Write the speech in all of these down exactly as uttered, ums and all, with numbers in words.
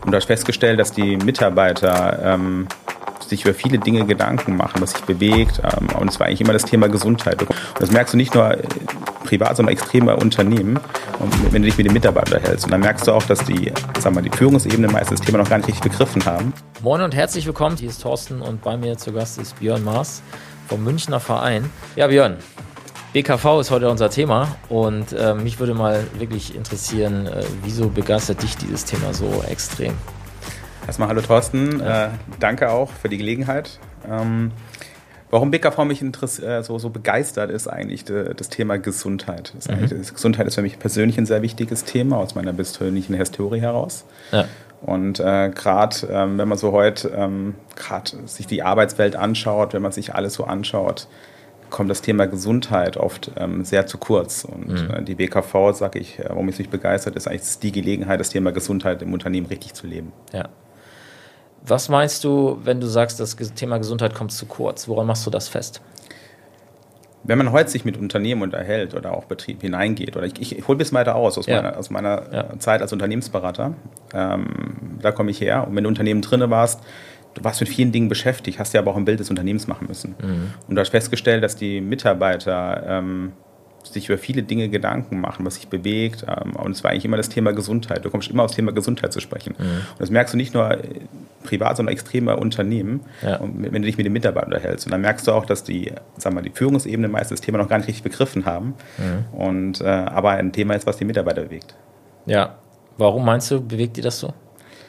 Und da ist festgestellt, dass die Mitarbeiter ähm, sich über viele Dinge Gedanken machen, was sich bewegt. Ähm, und es war eigentlich immer das Thema Gesundheit. Und das merkst du nicht nur privat, sondern extrem bei Unternehmen, wenn du dich mit den Mitarbeitern hältst. Und dann merkst du auch, dass die, sagen wir, die Führungsebene meistens das Thema noch gar nicht richtig begriffen haben. Moin und herzlich willkommen. Hier ist Thorsten und bei mir zu Gast ist Björn Maas vom Münchner Verein. Ja, Björn, B K V ist heute unser Thema und äh, mich würde mal wirklich interessieren, äh, wieso begeistert dich dieses Thema so extrem? Erstmal hallo Thorsten, ja. äh, danke auch für die Gelegenheit. Ähm, warum B K V mich äh, so, so begeistert, ist eigentlich de, das Thema Gesundheit. Das mhm. das Gesundheit ist für mich persönlich ein sehr wichtiges Thema, aus meiner persönlichen Historie heraus. Ja. Und äh, gerade ähm, wenn man so heute ähm, gerade sich die Arbeitswelt anschaut, wenn man sich alles so anschaut, kommt das Thema Gesundheit oft ähm, sehr zu kurz. Und mhm. äh, die B K V, sage ich, äh, warum mich mich begeistert, ist eigentlich die Gelegenheit, das Thema Gesundheit im Unternehmen richtig zu leben. Ja. Was meinst du, wenn du sagst, das Thema Gesundheit kommt zu kurz? Woran machst du das fest? Wenn man heute sich mit Unternehmen unterhält oder auch Betrieb hineingeht, oder ich, ich, ich hole bis weiter aus, aus ja. meiner, aus meiner ja. Zeit als Unternehmensberater, ähm, da komme ich her. Und wenn du Unternehmen drin warst, du warst mit vielen Dingen beschäftigt, hast ja aber auch ein Bild des Unternehmens machen müssen. Mhm. Und du hast festgestellt, dass die Mitarbeiter ähm, sich über viele Dinge Gedanken machen, was sich bewegt. Ähm, und es war eigentlich immer das Thema Gesundheit. Du kommst immer aufs Thema Gesundheit zu sprechen. Mhm. Und das merkst du nicht nur privat, sondern extrem bei Unternehmen, ja. und wenn du dich mit den Mitarbeitern unterhältst. Und dann merkst du auch, dass die, sagen wir, die Führungsebene meistens das Thema noch gar nicht richtig begriffen haben. Mhm. Und, äh, aber ein Thema ist, was die Mitarbeiter bewegt. Ja. Warum meinst du, bewegt die das so?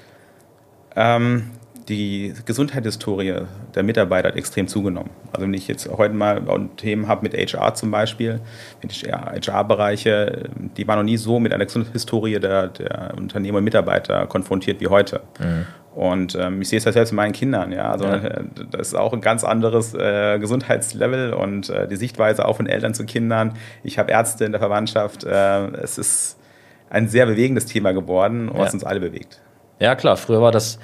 Ähm, Die Gesundheitshistorie der Mitarbeiter hat extrem zugenommen. Also wenn ich jetzt heute mal Themen habe mit H R zum Beispiel, mit H R-Bereiche, die waren noch nie so mit einer Gesundheitshistorie der, der Unternehmer und Mitarbeiter konfrontiert wie heute. Mhm. Und ähm, ich sehe es ja selbst in meinen Kindern. Ja? Also ja. Das ist auch ein ganz anderes äh, Gesundheitslevel und äh, die Sichtweise auch von Eltern zu Kindern. Ich habe Ärzte in der Verwandtschaft. Äh, es ist ein sehr bewegendes Thema geworden, was ja. uns alle bewegt. Ja klar, früher war das...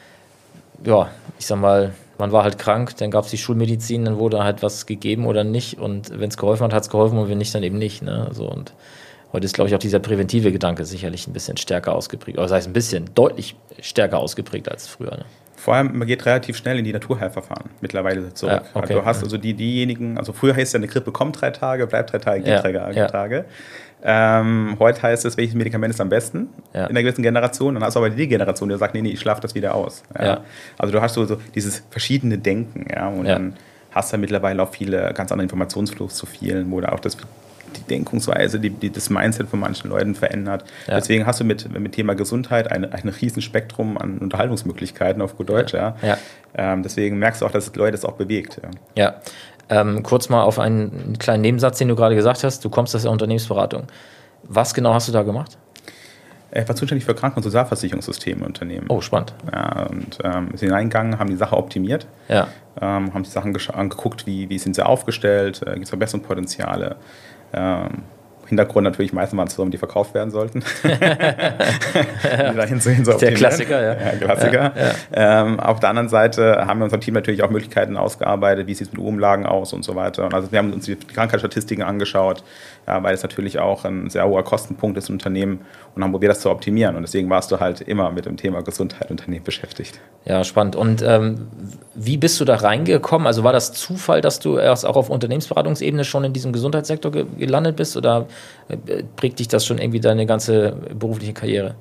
Ja, ich sag mal, man war halt krank, dann gab es die Schulmedizin, dann wurde halt was gegeben oder nicht und wenn es geholfen hat, hat es geholfen und wenn nicht, dann eben nicht. Ne? So, und heute ist, glaube ich, auch dieser präventive Gedanke sicherlich ein bisschen stärker ausgeprägt, oder das heißt ein bisschen, deutlich stärker ausgeprägt als früher. Ne? Vor allem, man geht relativ schnell in die Naturheilverfahren mittlerweile zurück. Ja, okay. Du hast also die, diejenigen, also früher heißt es ja, eine Grippe kommt drei Tage, bleibt drei Tage, geht ja, drei ja. Tage. Ähm, heute heißt es, welches Medikament ist am besten ja. in einer gewissen Generation. Dann hast du aber die Generation, die sagt, nee, nee, ich schlafe das wieder aus. Ja. Ja. Also du hast so, so dieses verschiedene Denken. Ja, und ja. dann hast du mittlerweile auch viele ganz andere Informationsfluss zu vielen, wo da auch das, die Denkungsweise, die, die, das Mindset von manchen Leuten verändert. Ja. Deswegen hast du mit, mit Thema Gesundheit ein, ein riesen Spektrum an Unterhaltungsmöglichkeiten auf gut Deutsch. Ja. Ja. Ähm, deswegen merkst du auch, dass Leute das auch bewegt. Ja. ja. Ähm, kurz mal auf einen kleinen Nebensatz, den du gerade gesagt hast. Du kommst aus der Unternehmensberatung. Was genau hast du da gemacht? Ich war zuständig für Kranken- und Sozialversicherungssysteme im Unternehmen. Oh, spannend. Ja, und ähm, sind hineingegangen, haben die Sache optimiert, ja. ähm, haben die Sachen gesch- angeguckt, wie, wie sind sie aufgestellt, äh, gibt es Verbesserungspotenziale. Ähm, Hintergrund natürlich, meistens waren es Firmen, die verkauft werden sollten. Dahin zu, hin so der Klassiker, ja. ja, Klassiker. Ja, ja. Ähm, auf der anderen Seite haben wir unserem Team natürlich auch Möglichkeiten ausgearbeitet, wie sieht es mit U-Umlagen aus und so weiter. Und also wir haben uns die Krankheitsstatistiken angeschaut, ja, weil es natürlich auch ein sehr hoher Kostenpunkt ist im Unternehmen und haben probiert, das zu optimieren. Und deswegen warst du halt immer mit dem Thema Gesundheit im Unternehmen beschäftigt. Ja, spannend. Und ähm, wie bist du da reingekommen? Also war das Zufall, dass du erst auch auf Unternehmensberatungsebene schon in diesem Gesundheitssektor ge- gelandet bist oder prägt dich das schon irgendwie deine ganze berufliche Karriere?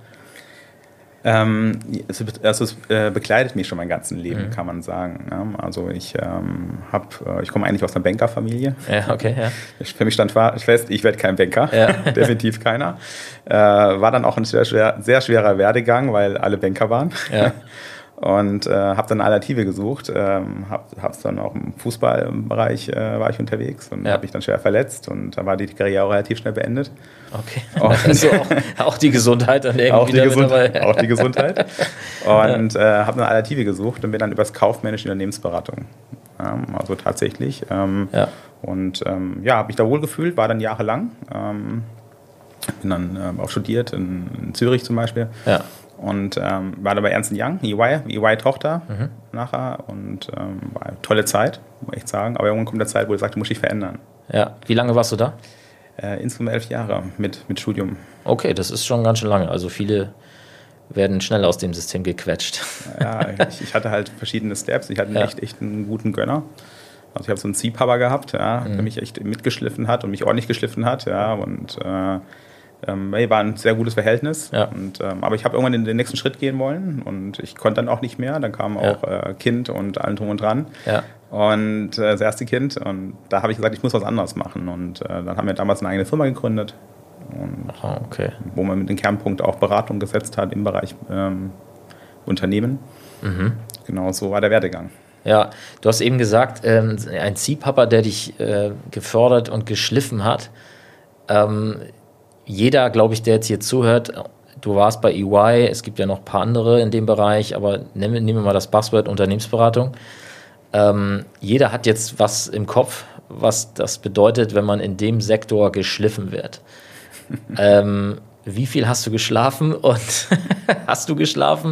Ähm, es, also es äh, begleitet mich schon mein ganzes Leben, mhm. kann man sagen. Ja, also ich ähm, hab, äh, ich komme eigentlich aus einer Bankerfamilie. Ja, okay, ja. Ich, für mich stand fest, ich werde kein Banker, ja. Definitiv keiner. Äh, war dann auch ein sehr, schwer, sehr schwerer Werdegang, weil alle Banker waren. Ja. Und äh, habe dann eine Alternative gesucht, ähm, habe es dann auch im Fußballbereich äh, war ich unterwegs und ja. habe mich dann schwer verletzt und da war die Karriere auch relativ schnell beendet. Okay, also auch, auch die Gesundheit dann irgendwie auch die Gesund- dabei. Auch die Gesundheit. Und ja. äh, habe eine Alternative gesucht und bin dann übers kaufmännische Unternehmensberatung. Ja, also tatsächlich. Ähm, ja. Und ähm, ja, habe mich da wohl gefühlt, war dann jahrelang. Ähm, bin dann äh, auch studiert in, in Zürich zum Beispiel. Ja. Und ähm, war da bei Ernst und Young, E Y, E Y-Tochter mhm. nachher. Und ähm, war eine tolle Zeit, muss ich sagen. Aber irgendwann kommt der Zeit, wo du sagst, du musst dich verändern. Ja. Wie lange warst du da? Äh, insgesamt elf Jahre mit, mit Studium. Okay, das ist schon ganz schön lange. Also viele werden schnell aus dem System gequetscht. Ja, ich, ich hatte halt verschiedene Steps. Ich hatte Ja. echt, echt einen guten Gönner. Also ich habe so einen Ziehpapa gehabt, ja, Mhm. der mich echt mitgeschliffen hat und mich ordentlich geschliffen hat. Ja, und äh, ähm, ey, war ein sehr gutes Verhältnis. Ja. Und, ähm, aber ich habe irgendwann in den nächsten Schritt gehen wollen und ich konnte dann auch nicht mehr. Dann kam Ja. auch äh, Kind und allem drum und dran. Ja. Und äh, das erste Kind. Und da habe ich gesagt, ich muss was anderes machen. Und äh, dann haben wir damals eine eigene Firma gegründet. Und Aha, okay. wo man mit dem Kernpunkt auch Beratung gesetzt hat im Bereich ähm, Unternehmen. Mhm. Genau, so war der Werdegang. Ja, du hast eben gesagt, ähm, ein Ziehpapa, der dich äh, gefördert und geschliffen hat. Ähm, jeder, glaube ich, der jetzt hier zuhört, du warst bei E Y, es gibt ja noch ein paar andere in dem Bereich, aber nehmen, nehmen wir mal das Buzzword Unternehmensberatung. Ähm, jeder hat jetzt was im Kopf, was das bedeutet, wenn man in dem Sektor geschliffen wird. ähm, wie viel hast du geschlafen und hast du geschlafen?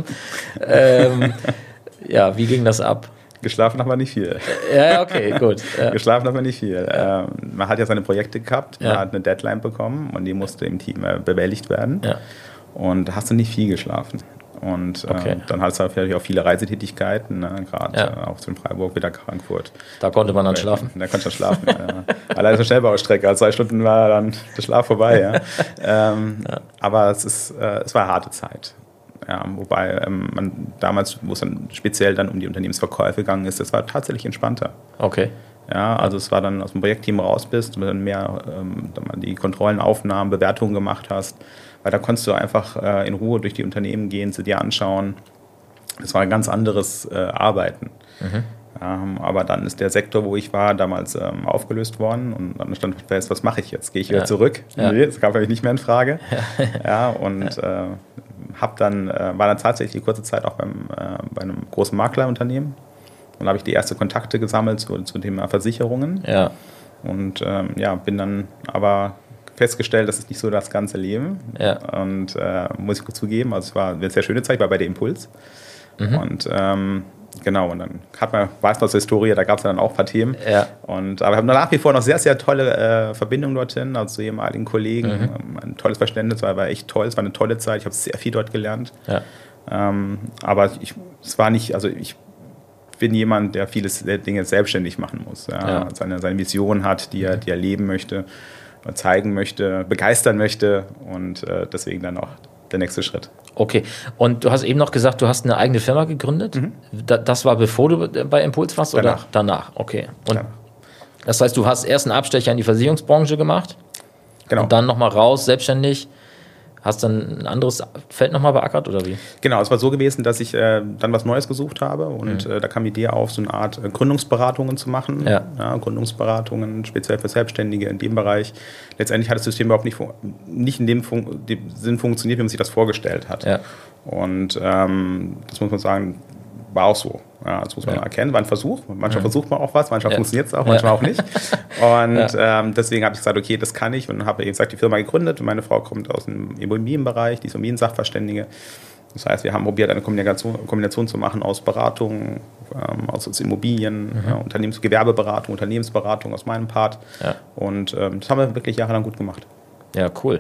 Ähm, ja, wie ging das ab? Geschlafen haben wir nicht viel. Ja, okay, gut. Ja. Geschlafen haben wir nicht viel. Ja. Ähm, man hat ja seine Projekte gehabt, man Ja. hat eine Deadline bekommen und die musste im Team äh, bewältigt werden. Ja. Und da hast du nicht viel geschlafen. Und äh, Okay. dann hast du natürlich auch viele Reisetätigkeiten, ne? Gerade Ja. äh, auch zu Freiburg, wieder Frankfurt. Da konnte man dann schlafen. Da kannst du schlafen. ja. Alleine so Schnellbaustrecke, also zwei Stunden war dann der Schlaf vorbei. Ja. Ähm, Ja. Aber es, ist, äh, es war eine harte Zeit. Ja, wobei ähm, man damals, wo es dann speziell dann um die Unternehmensverkäufe gegangen ist, das war tatsächlich entspannter. Okay. Ja, also es war dann aus dem Projektteam raus bist, wenn du mehr ähm, dann mal die Kontrollen, Aufnahmen, Bewertungen gemacht hast, weil da konntest du einfach äh, in Ruhe durch die Unternehmen gehen, sie dir anschauen. Das war ein ganz anderes äh, Arbeiten. Mhm. Ähm, aber dann ist der Sektor, wo ich war, damals ähm, aufgelöst worden und dann stand fest, was mache ich jetzt? Gehe ich wieder Ja. zurück? Ja. Nee, das kam für mich nicht mehr in Frage. Ja, und äh, hab dann, äh, war dann tatsächlich kurze Zeit auch beim, äh, bei einem großen Maklerunternehmen. Und da habe ich die ersten Kontakte gesammelt zu, zu dem Thema Versicherungen. Ja. Und ähm, ja, bin dann aber festgestellt, das ist nicht so das ganze Leben. Ja. Und äh, muss ich zugeben, also es war eine sehr schöne Zeit, ich war bei der Impuls. Mhm. Und ähm, genau, und dann hat man, weiß man aus der Historie, da gab es dann auch ein paar Themen. Ja. Und, aber wir haben nach wie vor noch sehr, sehr tolle äh, Verbindungen dorthin, also zu ehemaligen Kollegen. Mhm. Ähm, ein tolles Verständnis, war, war echt toll, es war eine tolle Zeit, ich habe sehr viel dort gelernt. Ja. Ähm, aber ich, es war nicht, also ich bin jemand, der viele Dinge selbstständig machen muss. Ja? Ja. Seine, seine Vision hat, die er, die er leben möchte, zeigen möchte, begeistern möchte und äh, deswegen dann auch der nächste Schritt. Okay. Und du hast eben noch gesagt, du hast eine eigene Firma gegründet. Mhm. Da, das war bevor du bei Impuls warst Danach. oder danach? Okay. Und Ja. das heißt, du hast erst einen Abstecher in die Versicherungsbranche gemacht Genau. und dann nochmal raus, selbstständig. Hast dann ein anderes Feld nochmal beackert oder wie? Genau, es war so gewesen, dass ich äh, dann was Neues gesucht habe und Mhm. äh, da kam die Idee auf, so eine Art äh, Gründungsberatungen zu machen. Ja. Gründungsberatungen, speziell für Selbstständige in dem Bereich. Letztendlich hat das System überhaupt nicht, fun- nicht in dem, fun dem Sinn funktioniert, wie man sich das vorgestellt hat. Ja. Und ähm, das muss man sagen, war auch so. Ja, das muss man Ja. erkennen, war ein Versuch. Manchmal Mhm. versucht man auch was, manchmal Ja. funktioniert es auch, Ja. manchmal auch nicht. Und Ja. ähm, deswegen habe ich gesagt, okay, das kann ich und habe, wie gesagt, die Firma gegründet. Meine Frau kommt aus dem Immobilienbereich, die ist Immobilien-Sachverständige. Das heißt, wir haben probiert, eine Kombination, Kombination zu machen aus Beratung, ähm, aus, aus Immobilien, Mhm. ja, Unternehmens Gewerbeberatung, Unternehmensberatung aus meinem Part. Ja. Und ähm, das haben wir wirklich jahrelang gut gemacht. Ja, cool.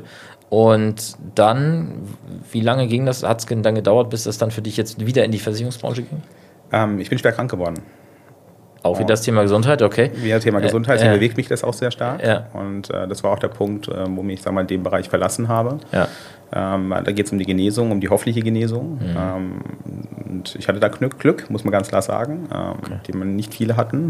Und dann, wie lange ging das? Hat es dann gedauert, bis das dann für dich jetzt wieder in die Versicherungsbranche ging? Ähm, ich bin schwer krank geworden. Auch Oh. wieder das Thema Gesundheit, okay. Wie das Thema Äh, Gesundheit, äh. bewegt mich das auch sehr stark. Ja. Und äh, das war auch der Punkt, äh, wo mich, sag mal, den Bereich verlassen habe. Ja. Ähm, da geht es um die Genesung, um die hoffliche Genesung. Mhm. Ähm, und ich hatte da Glück, Glück, muss man ganz klar sagen, ähm, Okay. die man nicht viele hatten.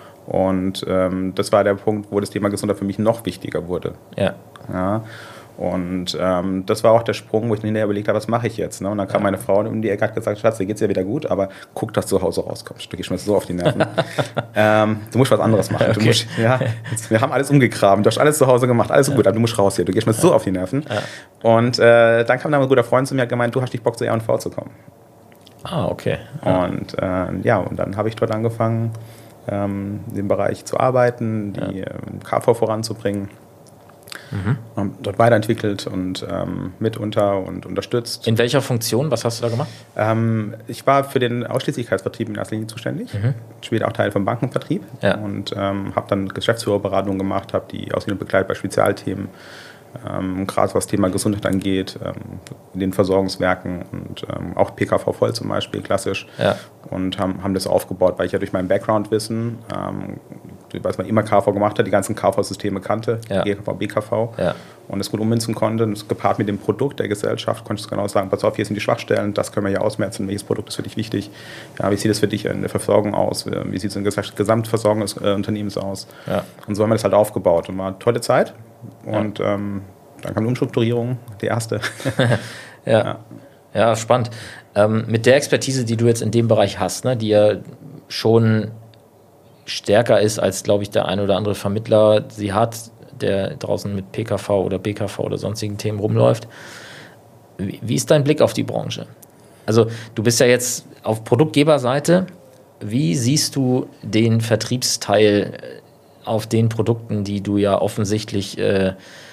Und ähm, das war der Punkt, wo das Thema Gesundheit für mich noch wichtiger wurde. Ja. Ja. Und ähm, das war auch der Sprung, wo ich mir hinterher überlegt habe, was mache ich jetzt? Ne? Und dann kam Ja. meine Frau um die Ecke, hat gesagt, Schatz, dir geht's ja wieder gut, aber guck, dass du zu Hause rauskommst. Du gehst mir so auf die Nerven. ähm, du musst was anderes machen. Du Okay. musst, ja, wir haben alles umgegraben, du hast alles zu Hause gemacht, alles so gut, aber du musst raus hier, du gehst mir so auf die Nerven. Ja. Und äh, dann kam dann ein guter Freund zu mir und hat gemeint, du hast nicht Bock, zu R und V zu kommen. Ah, okay. Und äh, ja, und dann habe ich dort angefangen, ähm, in dem Bereich zu arbeiten, die Ja. ähm, K V voranzubringen. Mhm. Ähm, dort weiterentwickelt und ähm, mitunter und unterstützt. In welcher Funktion? Was hast du da gemacht? Ähm, ich war für den Ausschließlichkeitsvertrieb in erster Linie zuständig, Mhm. später auch Teil vom Bankenvertrieb Ja. und ähm, habe dann Geschäftsführerberatung gemacht, habe die Ausbildung begleitet bei Spezialthemen, ähm, gerade was Thema Gesundheit angeht, ähm, in den Versorgungswerken und ähm, auch P K V voll zum Beispiel, klassisch. Ja. Und haben, haben das aufgebaut, weil ich ja durch mein Background-Wissen, ähm, was man immer K V gemacht hat, die ganzen K V-Systeme kannte, ja. G K V, B K V, ja. und das gut ummünzen konnte. Und das gepaart mit dem Produkt der Gesellschaft, konnte ich genau sagen, pass auf, hier sind die Schwachstellen, das können wir hier ausmerzen, welches Produkt ist für dich wichtig, ja, wie sieht es für dich in der Versorgung aus, wie sieht es in der Gesamtversorgung des äh, Unternehmens aus. Ja. Und so haben wir das halt aufgebaut und war eine tolle Zeit. Und ja. ähm, dann kam die Umstrukturierung, die erste. ja. ja, ja, spannend. Ähm, mit der Expertise, die du jetzt in dem Bereich hast, ne, die ja schon stärker ist, als, glaube ich, der ein oder andere Vermittler sie hat, der draußen mit P K V oder B K V oder sonstigen Themen rumläuft. Wie, wie ist dein Blick auf die Branche? Also du bist ja jetzt auf Produktgeberseite. Wie siehst du den Vertriebsteil auf den Produkten, die du ja offensichtlich äh,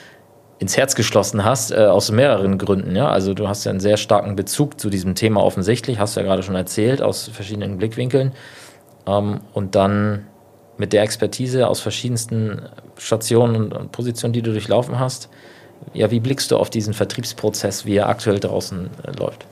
ins Herz geschlossen hast, äh, aus mehreren Gründen? Ja? Also du hast ja einen sehr starken Bezug zu diesem Thema offensichtlich, hast du ja gerade schon erzählt, aus verschiedenen Blickwinkeln. Ähm, und dann mit der Expertise aus verschiedensten Stationen und, und Positionen, die du durchlaufen hast. Ja, wie blickst du auf diesen Vertriebsprozess, wie er aktuell draußen äh, läuft?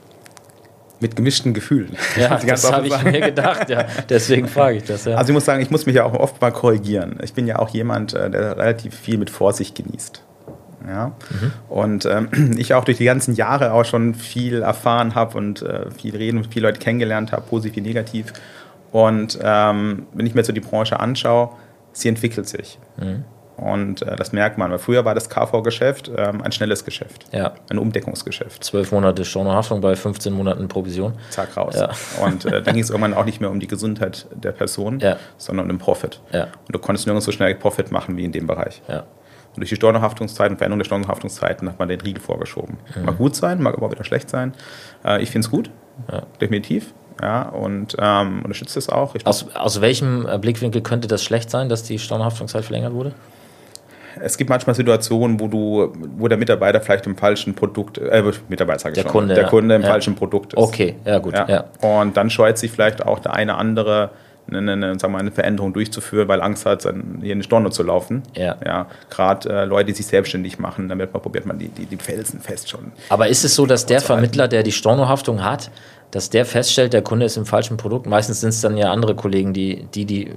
Mit gemischten Gefühlen. Ja, das habe ich mir gedacht, ja. Deswegen frage ich das. Ja. Also ich muss sagen, ich muss mich ja auch oft mal korrigieren. Ich bin ja auch jemand, der relativ viel mit Vorsicht genießt. Ja? Mhm. Und ähm, ich auch durch die ganzen Jahre auch schon viel erfahren habe und äh, viel reden und viele Leute kennengelernt habe, positiv wie negativ. Und ähm, wenn ich mir so die Branche anschaue, sie entwickelt sich. Mhm. Und äh, das merkt man. Weil früher war das K V-Geschäft ähm, ein schnelles Geschäft, ja. ein Umdeckungsgeschäft. Zwölf Monate Stornohaftung bei fünfzehn Monaten Provision. Zack, raus. Ja. Und äh, dann ging es irgendwann auch nicht mehr um die Gesundheit der Person, ja. sondern um den Profit. Ja. Und du konntest nirgends so schnell Profit machen wie in dem Bereich. Ja. Und durch die Stornohaftungszeiten und Veränderung der Stornohaftungszeiten hat man den Riegel vorgeschoben. Mhm. Mag gut sein, mag aber auch wieder schlecht sein. Äh, ich finde es gut, ja. definitiv. Ja, und ähm, unterstützt es auch. Ich aus, aus welchem Blickwinkel könnte das schlecht sein, dass die Stornohaftungszeit verlängert wurde? Es gibt manchmal Situationen, wo du, wo der Mitarbeiter vielleicht im falschen Produkt, äh, Mitarbeiter sage ich der schon, Kunde, der ja. Kunde im ja. falschen Produkt ist. Okay, ja gut. Ja. Ja. Und dann scheut sich vielleicht auch der eine andere, eine, eine, sagen wir, eine Veränderung durchzuführen, weil Angst hat, hier in die Storno zu laufen. Ja. Ja, gerade äh, Leute, die sich selbstständig machen, damit man probiert man die, die, die Felsen fest schon. Aber ist es so, dass der Vermittler, der die Stornohaftung hat, dass der feststellt, der Kunde ist im falschen Produkt? Meistens sind es dann ja andere Kollegen, die, die, die,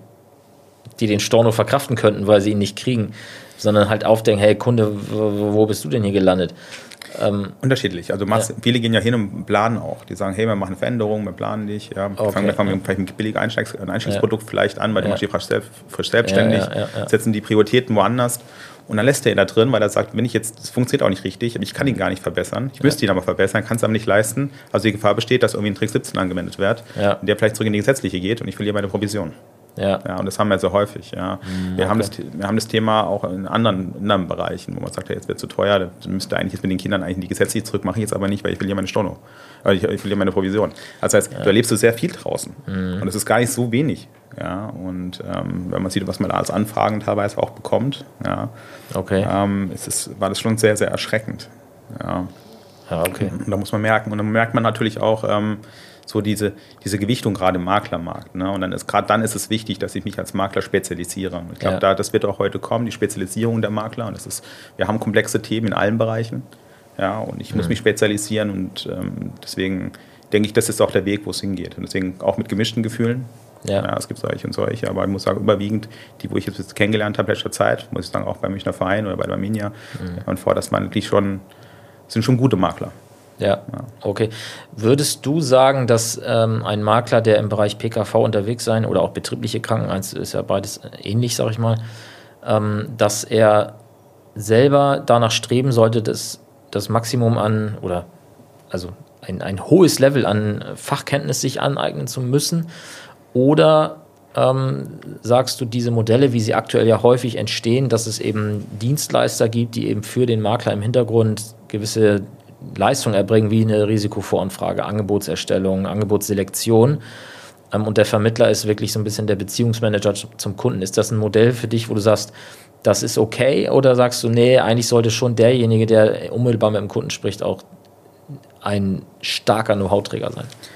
die den Storno verkraften könnten, weil sie ihn nicht kriegen, sondern halt aufdenken, hey Kunde, wo bist du denn hier gelandet? Ähm, Unterschiedlich. Also ja. viele gehen ja hin und planen auch. Die sagen, hey, wir machen Veränderungen, wir planen nicht. Ja. Okay, fangen, wir fangen ja. vielleicht mit billigem Einstiegs- ein Einstiegsprodukt ja. vielleicht an, weil ja. die frisch, frisch selbstständig, ja, ja, ja. setzen die Prioritäten woanders. Und dann lässt er ihn da drin, weil er sagt, wenn ich jetzt, das funktioniert auch nicht richtig, ich kann ihn gar nicht verbessern. Ich müsste ja. ihn aber verbessern, kann es aber nicht leisten. Also die Gefahr besteht, dass irgendwie ein Trick siebzehn angewendet wird, ja. der vielleicht zurück in die gesetzliche geht und ich verliere meine Provision. Ja. Ja, und das haben wir sehr häufig. Ja. Mhm, wir, okay. haben das, wir haben das Thema auch in anderen, in anderen Bereichen, wo man sagt, ja, jetzt wird es zu teuer, das müsste eigentlich jetzt mit den Kindern eigentlich in die gesetzliche zurück, mache ich jetzt aber nicht, weil ich verliere meine Storno, weil ich, ich verliere meine Provision. Also das heißt, ja. du erlebst du sehr viel draußen mhm. und es ist gar nicht so wenig. Ja. Und ähm, wenn man sieht, was man da als Anfragen teilweise auch bekommt, ja, okay. ähm, ist es, war das schon sehr, sehr erschreckend. Ja. Ja, okay. Und da muss man merken. Und dann merkt man natürlich auch, ähm, so diese, diese Gewichtung gerade im Maklermarkt. Ne? Und dann ist gerade dann ist es wichtig, dass ich mich als Makler spezialisiere. Und ich glaube, ja. da, das wird auch heute kommen, die Spezialisierung der Makler. Und das ist, wir haben komplexe Themen in allen Bereichen. Ja, und ich mhm. muss mich spezialisieren. Und ähm, deswegen denke ich, das ist auch der Weg, wo es hingeht. Und deswegen auch mit gemischten Gefühlen. Ja. Ja, es gibt solche und solche. Aber ich muss sagen, überwiegend, die, wo ich jetzt kennengelernt habe in letzter Zeit, muss ich sagen, auch beim Münchner Verein oder bei der Arminia, mhm. und vor, dass man wirklich schon, sind schon gute Makler. Ja, okay. Würdest du sagen, dass ähm, ein Makler, der im Bereich P K V unterwegs sein oder auch betriebliche Kranken, ist ja beides ähnlich, sag ich mal, ähm, dass er selber danach streben sollte, das, das Maximum an oder also ein, ein hohes Level an Fachkenntnis sich aneignen zu müssen? Oder ähm, sagst du, diese Modelle, wie sie aktuell ja häufig entstehen, dass es eben Dienstleister gibt, die eben für den Makler im Hintergrund gewisse Leistungen erbringen, wie eine Risikovoranfrage, Angebotserstellung, Angebotsselektion. Ähm, und der Vermittler ist wirklich so ein bisschen der Beziehungsmanager zum Kunden. Ist das ein Modell für dich, wo du sagst, das ist okay? Oder sagst du, nee, eigentlich sollte schon derjenige, der unmittelbar mit dem Kunden spricht, auch ein starker Know-how-Träger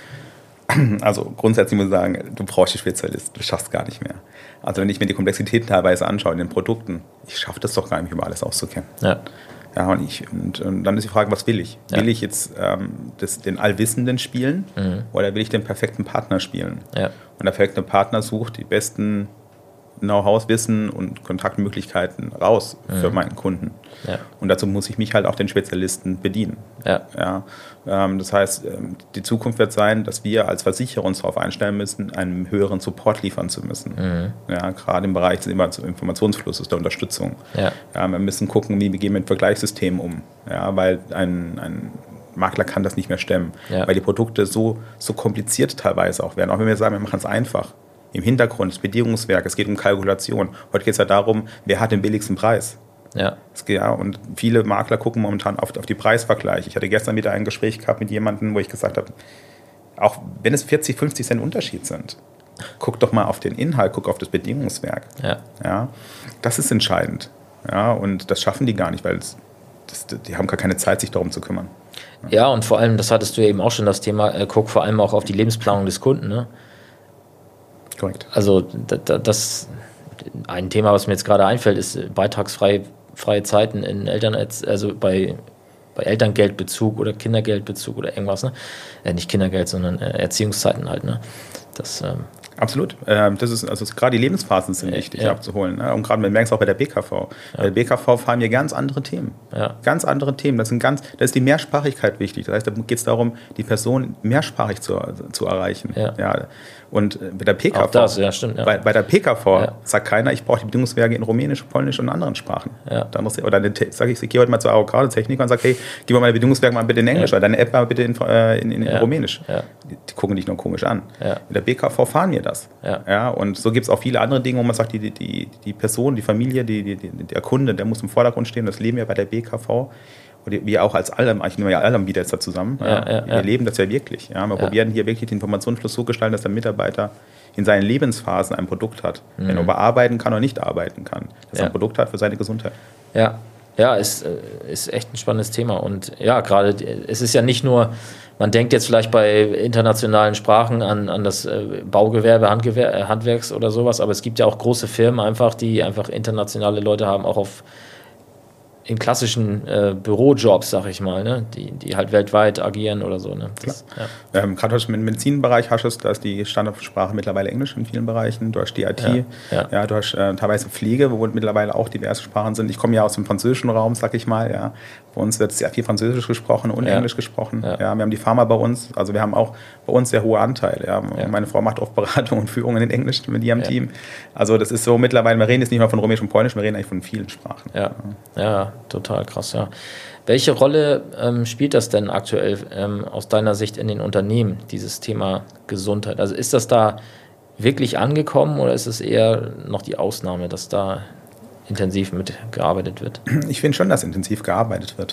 sein? Also grundsätzlich muss ich sagen, du brauchst die Spezialisten, du schaffst gar nicht mehr. Also wenn ich mir die Komplexität teilweise anschaue in den Produkten, ich schaffe das doch gar nicht, über alles auszukennen. Ja. Ja, und, ich, und, und dann ist die Frage, was will ich? Ja. Will ich jetzt ähm, das, den Allwissenden spielen mhm. oder will ich den perfekten Partner spielen? Ja. Und der perfekte Partner sucht die besten Know-hows, Wissen und Kontaktmöglichkeiten raus mhm. für meinen Kunden. Ja. Und dazu muss ich mich halt auch den Spezialisten bedienen. Ja. Ja, ähm, das heißt, ähm, die Zukunft wird sein, dass wir als Versicherer uns darauf einstellen müssen, einen höheren Support liefern zu müssen. Mhm. Ja, gerade im Bereich des Informationsflusses, der Unterstützung. Ja. Ja, wir müssen gucken, wie wir gehen mit Vergleichssystemen um. Ja, weil ein, ein Makler kann das nicht mehr stemmen, ja. weil die Produkte so, so kompliziert teilweise auch werden. Auch wenn wir sagen, wir machen es einfach. Im Hintergrund, das Bedingungswerk, es geht um Kalkulation. Heute geht es ja darum, wer hat den billigsten Preis. Ja. Es geht, ja, und viele Makler gucken momentan auf, auf die Preisvergleiche. Ich hatte gestern wieder ein Gespräch gehabt mit jemandem, wo ich gesagt habe, auch wenn es vierzig, fünfzig Cent Unterschied sind, guck doch mal auf den Inhalt, guck auf das Bedingungswerk. Ja. Ja, das ist entscheidend. Ja, und das schaffen die gar nicht, weil es, das, die haben gar keine Zeit, sich darum zu kümmern. Ja. Ja, und vor allem, das hattest du ja eben auch schon das Thema, äh, guck vor allem auch auf die Lebensplanung des Kunden, ne? Korrekt. Also das ein Thema, was mir jetzt gerade einfällt, ist beitragsfreie freie Zeiten in Eltern, also bei, bei Elterngeldbezug oder Kindergeldbezug oder irgendwas, ne? Äh, nicht Kindergeld, sondern äh, Erziehungszeiten halt, ne? Das ähm Absolut. Ähm, das ist, also gerade die Lebensphasen sind wichtig ja. abzuholen. Ne? Und gerade, man merkt es auch bei der B K V. Ja. Bei der B K V fahren wir ganz andere Themen. Ja. Ganz andere Themen. Das sind ganz, da ist die Mehrsprachigkeit wichtig. Das heißt, da geht es darum, die Person mehrsprachig zu, zu erreichen. Ja. Ja. Und bei der P K V, auch das, ja, stimmt, ja. Bei, bei der P K V ja. sagt keiner, ich brauche die Bedingungswerke in Rumänisch, Polnisch und anderen Sprachen. Ja. Da muss, oder sage ich, ich gehe heute mal zur Avocado-Techniker und sage, hey, gib mir meine Bedingungswerke mal bitte in Englisch, ja. oder deine App mal bitte in, in, in, in ja. Rumänisch. Ja. Die, die gucken dich nur komisch an. Ja. Mit der B K V fahren wir das. Ja. Ja, und so gibt es auch viele andere Dinge, wo man sagt, die, die, die Person, die Familie, die, die, der Kunde, der muss im Vordergrund stehen. Das leben wir bei der B K V. Und wir auch als alle, eigentlich nehmen wir ja alle Anbieter jetzt da zusammen. Ja, ja, wir ja. leben das ja wirklich. Ja. Wir ja. probieren hier wirklich den Informationsfluss so gestalten, dass der Mitarbeiter in seinen Lebensphasen ein Produkt hat. Mhm. Wenn er arbeiten kann oder nicht arbeiten kann. Dass ja. er ein Produkt hat für seine Gesundheit. Ja, ja, ist, ist echt ein spannendes Thema. Und ja, gerade, es ist ja nicht nur, man denkt jetzt vielleicht bei internationalen Sprachen an, an das Baugewerbe, Handgewer- Handwerks oder sowas, aber es gibt ja auch große Firmen einfach, die einfach internationale Leute haben, auch auf in klassischen äh, Bürojobs, sag ich mal, ne? die, die halt weltweit agieren oder so. Ne? Das, ja. ähm, Gerade im Medizinbereich hast du es, da ist die Standardsprache mittlerweile Englisch in vielen Bereichen. Du hast die I T, ja, ja. Ja, du hast äh, teilweise Pflege, wo mittlerweile auch diverse Sprachen sind. Ich komme ja aus dem französischen Raum, sag ich mal. Ja. Bei uns wird sehr viel Französisch gesprochen und ja. Englisch gesprochen. Ja. Ja, wir haben die Pharma bei uns, also wir haben auch bei uns sehr hohe Anteile. Ja. Ja. Meine Frau macht oft Beratung und Führung in Englisch mit ihrem ja. Team. Also das ist so mittlerweile, wir reden jetzt nicht mehr von Rumänisch und Polnisch, wir reden eigentlich von vielen Sprachen. Ja, ja. ja. Total krass, ja. Welche Rolle ähm, spielt das denn aktuell ähm, aus deiner Sicht in den Unternehmen, dieses Thema Gesundheit? Also ist das da wirklich angekommen oder ist es eher noch die Ausnahme, dass da intensiv mitgearbeitet wird? Ich finde schon, dass intensiv gearbeitet wird.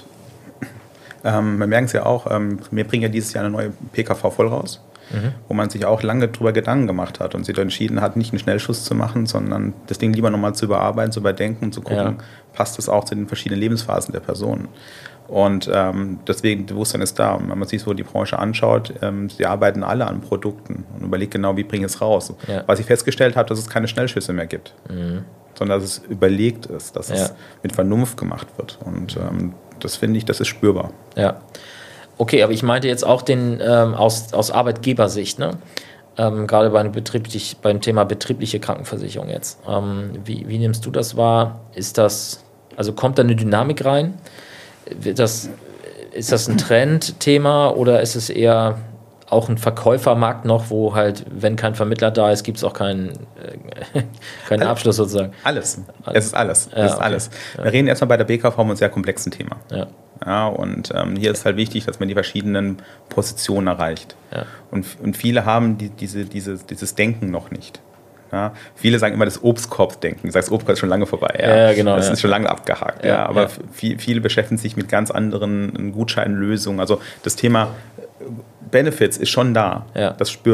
Ähm, wir merken es ja auch, ähm, wir bringen ja dieses Jahr eine neue P K V voll raus. Mhm. Wo man sich auch lange darüber Gedanken gemacht hat und sich entschieden hat, nicht einen Schnellschuss zu machen, sondern das Ding lieber nochmal zu überarbeiten, zu überdenken und zu gucken, ja. passt das auch zu den verschiedenen Lebensphasen der Person. Und ähm, deswegen, Bewusstsein ist da. Und wenn man sich so die Branche anschaut, ähm, sie arbeiten alle an Produkten und überlegt genau, wie bringe ich es raus. Ja. Was ich festgestellt habe, dass es keine Schnellschüsse mehr gibt, mhm. sondern dass es überlegt ist, dass ja. es mit Vernunft gemacht wird. Und ähm, das finde ich, das ist spürbar. Ja. Okay, aber ich meinte jetzt auch den ähm, aus, aus Arbeitgebersicht, ne? Ähm, gerade bei betrieblich, beim Thema betriebliche Krankenversicherung jetzt. Ähm, wie, wie nimmst du das wahr? Ist das, also kommt da eine Dynamik rein? Wird das, ist das ein Trendthema oder ist es eher auch ein Verkäufermarkt noch, wo halt, wenn kein Vermittler da ist, gibt es auch keinen, äh, keinen alles, Abschluss sozusagen? Alles. Es ist alles. Es ja, ist okay. alles. Wir ja. reden erstmal bei der B K V um ein sehr komplexen Thema. Ja. Ja, und ähm, hier ist halt wichtig, dass man die verschiedenen Positionen erreicht. Ja. Und, und viele haben die, diese, diese, dieses Denken noch nicht. Ja, viele sagen immer das Obstkorb-Denken. Das Obstkorb ist schon lange vorbei. Ja, ja genau. Das ja. ist schon lange abgehakt. Ja, ja. Aber ja. Viel, viele beschäftigen sich mit ganz anderen Gutscheinlösungen. Also das Thema Benefits ist schon da, ja. das ist spürbar.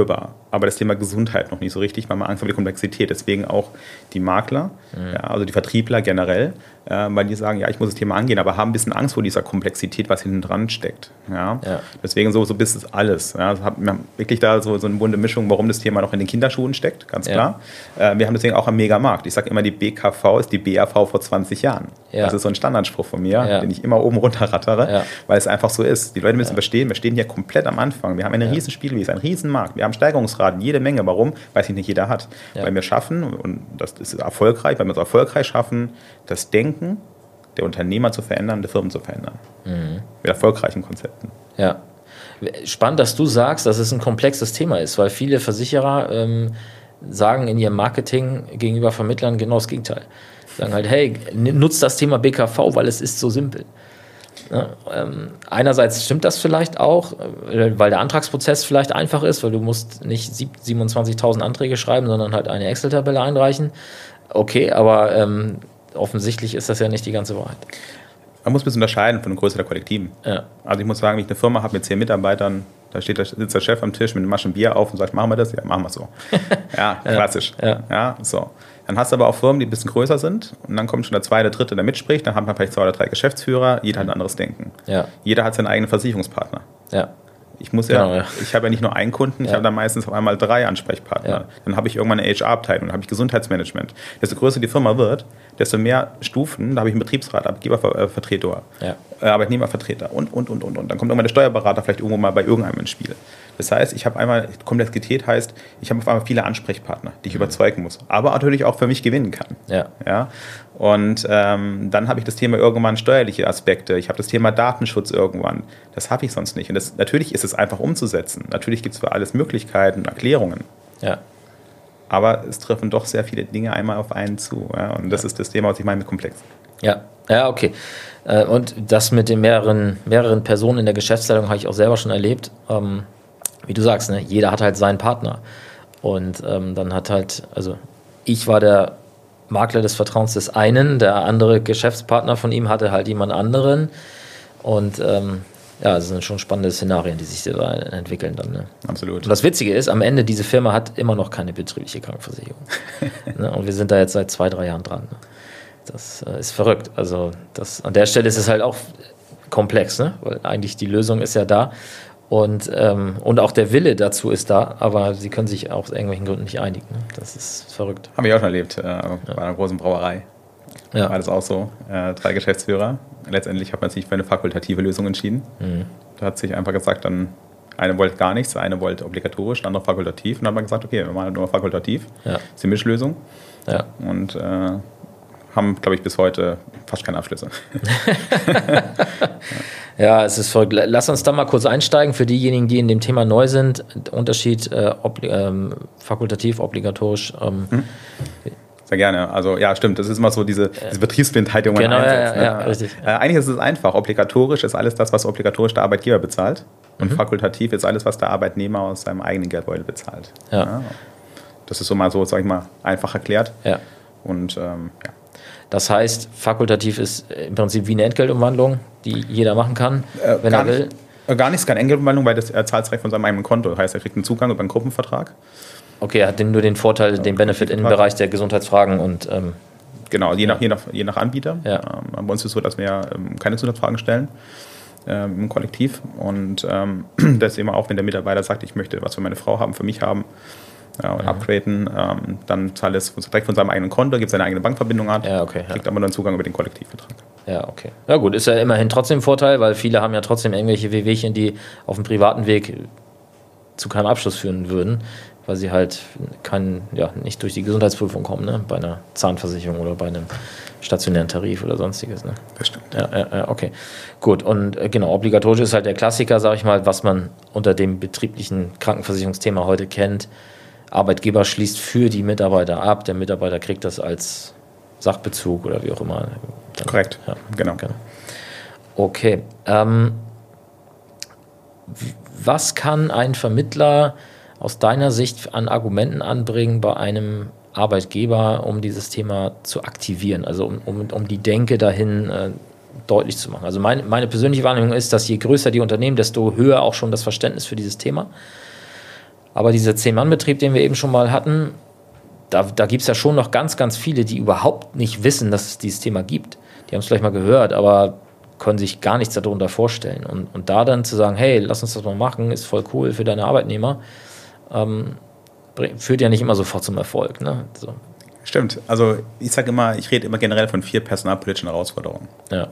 aber das Thema Gesundheit noch nicht so richtig, weil man Angst vor der Komplexität. Deswegen auch die Makler, mhm. ja, also die Vertriebler generell, äh, weil die sagen, ja, ich muss das Thema angehen, aber haben ein bisschen Angst vor dieser Komplexität, was hinten dran steckt. Ja? Ja. Deswegen so, so bis es alles. Ja? Also wir haben wirklich da so, so eine bunte Mischung, warum das Thema noch in den Kinderschuhen steckt, ganz klar. Ja. Äh, wir haben deswegen auch einen Megamarkt. Ich sage immer, die B K V ist die B A V vor zwanzig Jahren. Ja. Das ist so ein Standardspruch von mir, ja. den ich immer oben runter rattere, ja. weil es einfach so ist. Die Leute müssen ja. verstehen, wir stehen hier komplett am Anfang. Wir haben eine ja. riesen Spielwiese, einen riesen Markt. Wir haben Steigerungsraten, jede Menge. Warum? Weil es nicht jeder hat. Ja. Weil wir schaffen, und das ist erfolgreich, weil wir es erfolgreich schaffen, das Denken der Unternehmer zu verändern, der Firmen zu verändern. Mhm. Mit erfolgreichen Konzepten. Ja. Spannend, dass du sagst, dass es ein komplexes Thema ist, weil viele Versicherer ähm, sagen in ihrem Marketing gegenüber Vermittlern genau das Gegenteil. Sagen halt, hey, nutzt das Thema B K V, weil es ist so simpel. Ja, ähm, einerseits stimmt das vielleicht auch, weil der Antragsprozess vielleicht einfach ist, weil du musst nicht siebenundzwanzigtausend Anträge schreiben, sondern halt eine Excel-Tabelle einreichen. Okay, aber ähm, offensichtlich ist das ja nicht die ganze Wahrheit. Man muss ein bisschen unterscheiden von den Größe der Kollektiven. Ja. Also ich muss sagen, wenn ich eine Firma habe mit zehn Mitarbeitern, da steht, da sitzt der Chef am Tisch mit einem Maschen Bier auf und sagt, machen wir das? Ja, machen wir so. Ja, klassisch. Ja. Ja, so. Dann hast du aber auch Firmen, die ein bisschen größer sind und dann kommt schon der zweite, dritte, der mitspricht, dann haben wir vielleicht zwei oder drei Geschäftsführer, jeder hat ein anderes Denken. Ja. Jeder hat seinen eigenen Versicherungspartner. Ja. Ich muss ja, genau, ja. ich habe ja nicht nur einen Kunden, ich ja. habe dann meistens auf einmal drei Ansprechpartner. Ja. Dann habe ich irgendwann eine H R-Abteilung, dann habe ich Gesundheitsmanagement. Desto größer die Firma wird, desto mehr Stufen, da habe ich einen Betriebsrat, Arbeitgebervertreter, ja. Arbeitnehmervertreter und, und, und, und, und. Dann kommt irgendwann der Steuerberater vielleicht irgendwo mal bei irgendeinem ins Spiel. Das heißt, ich habe einmal, Komplexität heißt, ich habe auf einmal viele Ansprechpartner, die ich mhm. überzeugen muss, aber natürlich auch für mich gewinnen kann. Ja. Ja? Und ähm, dann habe ich das Thema irgendwann steuerliche Aspekte, ich habe das Thema Datenschutz irgendwann. Das habe ich sonst nicht. Und das, natürlich ist es einfach umzusetzen. Natürlich gibt es für alles Möglichkeiten und Erklärungen. Ja. Aber es treffen doch sehr viele Dinge einmal auf einen zu. Ja? Und das ja. ist das Thema, was ich meine mit komplex. Ja, ja, okay. Und das mit den mehreren, mehreren Personen in der Geschäftsleitung habe ich auch selber schon erlebt. Ähm, wie du sagst, ne? Jeder hat halt seinen Partner. Und ähm, dann hat halt, also ich war der Makler des Vertrauens des einen, der andere Geschäftspartner von ihm hatte halt jemand anderen. Und ähm, ja, das sind schon spannende Szenarien, die sich da entwickeln dann. Ne? Absolut. Und das Witzige ist, am Ende, diese Firma hat immer noch keine betriebliche Krankenversicherung. Ne? Und wir sind da jetzt seit zwei, drei Jahren dran. Ne? Das äh, ist verrückt. Also das, an der Stelle ist es halt auch komplex, ne? Weil eigentlich die Lösung ist ja da. Und, ähm, und auch der Wille dazu ist da, aber sie können sich aus irgendwelchen Gründen nicht einigen. Ne? Das ist verrückt. Habe ich auch schon erlebt, äh, ja. bei einer großen Brauerei. Ja. War das auch so. Äh, drei Geschäftsführer. Letztendlich hat man sich für eine fakultative Lösung entschieden. Mhm. Da hat sich einfach gesagt, dann eine wollte gar nichts, eine wollte obligatorisch, der andere fakultativ. Und dann hat man gesagt, okay, wir machen nur fakultativ. Ja. Das ist die Mischlösung. Ja. Und äh, haben, glaube ich, bis heute fast keine Abschlüsse. Ja, es ist verrückt. Lass uns da mal kurz einsteigen für diejenigen, die in dem Thema neu sind. Unterschied äh, obli- ähm, fakultativ, obligatorisch. Ähm. Hm. Sehr gerne. Also ja, stimmt. Das ist immer so diese, diese Betriebsblindheit, die man genau, einsetzt. Ja, ja, ja, richtig. Äh, eigentlich ist es einfach. Obligatorisch ist alles das, was obligatorisch der Arbeitgeber bezahlt. Und mhm. fakultativ ist alles, was der Arbeitnehmer aus seinem eigenen Geldbeutel bezahlt. Ja. Ja. Das ist so mal so, sag ich mal, einfach erklärt. Ja. Und ähm, ja. Das heißt, fakultativ ist im Prinzip wie eine Entgeltumwandlung, die jeder machen kann, äh, wenn er will. Nicht, äh, gar nichts, keine Entgeltumwandlung, weil das, er zahlt es direkt von seinem eigenen Konto. Das heißt, er kriegt einen Zugang über einen Gruppenvertrag. Okay, er hat nur den Vorteil, den Benefit im Bereich der Gesundheitsfragen und ähm, genau, je nach, je nach, je nach Anbieter. Ja. Ähm, bei uns ist es so, dass wir ähm, keine Gesundheitsfragen stellen ähm, im Kollektiv. Und ähm, das ist immer auch, wenn der Mitarbeiter sagt, ich möchte was für meine Frau haben, für mich haben, ja, und mhm. upgraden, ähm, dann zahlt es direkt von seinem eigenen Konto, gibt seine eigene Bankverbindung an, ja, okay, kriegt ja. aber nur einen Zugang über den Kollektivvertrag. Ja, okay. Ja gut, ist ja immerhin trotzdem ein Vorteil, weil viele haben ja trotzdem irgendwelche Wehwehchen, die auf dem privaten Weg zu keinem Abschluss führen würden, weil sie halt kein, ja, nicht durch die Gesundheitsprüfung kommen, ne? Bei einer Zahnversicherung oder bei einem stationären Tarif oder sonstiges. Ne? Das stimmt. Ja, ja, ja, okay. Gut, und äh, genau, obligatorisch ist halt der Klassiker, sag ich mal, was man unter dem betrieblichen Krankenversicherungsthema heute kennt. Arbeitgeber schließt für die Mitarbeiter ab, der Mitarbeiter kriegt das als Sachbezug oder wie auch immer. Dann, korrekt, ja, genau. genau. Okay. Ähm, was kann ein Vermittler aus deiner Sicht an Argumenten anbringen bei einem Arbeitgeber, um dieses Thema zu aktivieren, also um, um, um die Denke dahin äh, deutlich zu machen? Also meine, meine persönliche Wahrnehmung ist, dass je größer die Unternehmen, desto höher auch schon das Verständnis für dieses Thema. Aber dieser Zehn-Mann-Betrieb, den wir eben schon mal hatten, da, da gibt es ja schon noch ganz, ganz viele, die überhaupt nicht wissen, dass es dieses Thema gibt. Die haben es vielleicht mal gehört, aber können sich gar nichts darunter vorstellen. Und, und da dann zu sagen, hey, lass uns das mal machen, ist voll cool für deine Arbeitnehmer, ähm, führt ja nicht immer sofort zum Erfolg. Ne? So. Stimmt. Also ich sage immer, ich rede immer generell von vier personalpolitischen Herausforderungen. Ja.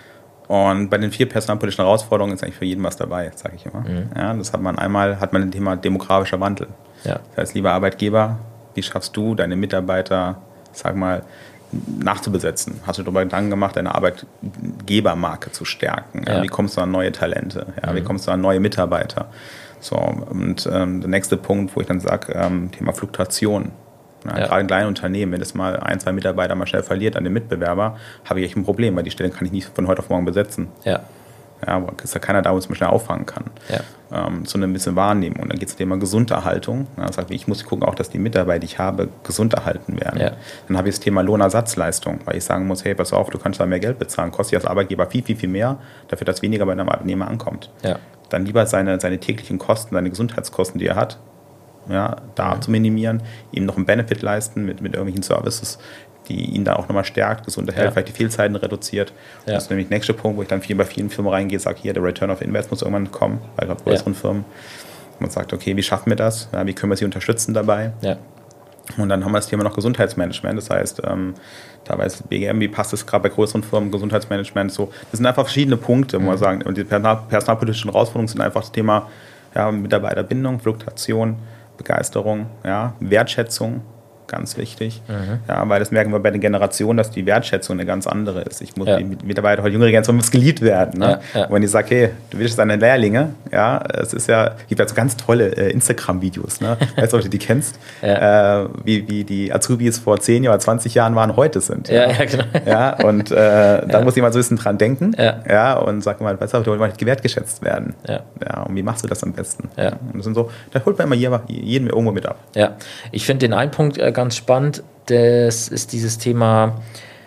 Und bei den vier personalpolitischen Herausforderungen ist eigentlich für jeden was dabei, sage ich immer. Mhm. Ja, das hat man einmal, hat man das Thema demografischer Wandel. Ja. Das heißt, lieber Arbeitgeber, wie schaffst du, deine Mitarbeiter, sag mal, nachzubesetzen? Hast du darüber Gedanken gemacht, deine Arbeitgebermarke zu stärken? Ja. Ja, wie kommst du an neue Talente? Ja, mhm. Wie kommst du an neue Mitarbeiter? So, und ähm, der nächste Punkt, wo ich dann sage, ähm, Thema Fluktuation. Ja, ja. Gerade in kleinen Unternehmen, wenn das mal ein, zwei Mitarbeiter mal schnell verliert an den Mitbewerber, habe ich echt ein Problem, weil die Stellen kann ich nicht von heute auf morgen besetzen. Ja. Ja, weil es ja keiner da, wo es mal schnell auffangen kann. Ja. Ähm, so ein bisschen wahrnehmen. Und dann geht es um Thema Gesunderhaltung. Ja, das heißt, ich muss gucken, auch, dass die Mitarbeiter, die ich habe, gesund erhalten werden. Ja. Dann habe ich das Thema Lohnersatzleistung, weil ich sagen muss, hey, pass auf, du kannst da mehr Geld bezahlen, kostet dir als Arbeitgeber viel, viel, viel mehr, dafür, dass weniger bei einem Arbeitnehmer ankommt. Ja. Dann lieber seine, seine täglichen Kosten, seine Gesundheitskosten, die er hat, ja, da mhm. zu minimieren, ihm noch einen Benefit leisten mit, mit irgendwelchen Services, die ihn da auch nochmal stärkt, gesund erhält, ja. vielleicht die Fehlzeiten reduziert. Ja. Das ist nämlich der nächste Punkt, wo ich dann viel bei vielen Firmen reingehe, sage, hier, der Return of Invest muss irgendwann kommen, bei größeren ja. Firmen. Man sagt, okay, wie schaffen wir das? Ja, wie können wir sie unterstützen dabei? Ja. Und dann haben wir das Thema noch Gesundheitsmanagement. Das heißt, ähm, da weiß B G M, wie passt es gerade bei größeren Firmen, Gesundheitsmanagement so. Das sind einfach verschiedene Punkte, wo mhm. wir sagen, und die personal, personalpolitischen Herausforderungen sind einfach das Thema ja, Mitarbeiterbindung, Fluktuation, Begeisterung, ja, Wertschätzung, ganz wichtig. Mhm. Ja, weil das merken wir bei den Generationen, dass die Wertschätzung eine ganz andere ist. Ich muss, ja. die Mitarbeiter, heute jüngere Generation muss geliebt werden. Ne? Ja, ja. Und wenn ich sage, hey, du willst deine Lehrlinge, ja, es ist ja, es gibt ja so ganz tolle äh, Instagram-Videos, ne? Weißt du, ob du die kennst? Ja. Äh, wie, wie die Azubis vor zehn oder zwanzig Jahren waren, heute sind. Ja, ja, ja genau. Ja, und äh, da ja. muss ich mal so ein bisschen dran denken, ja, ja und sag mal, weißt du, du wolltest wertgeschätzt werden. Ja. Ja, und wie machst du das am besten? Ja. Und das sind so, da holt man immer jeden irgendwo mit ab. Ja, ich finde den einen Punkt äh, ganz spannend, das ist dieses Thema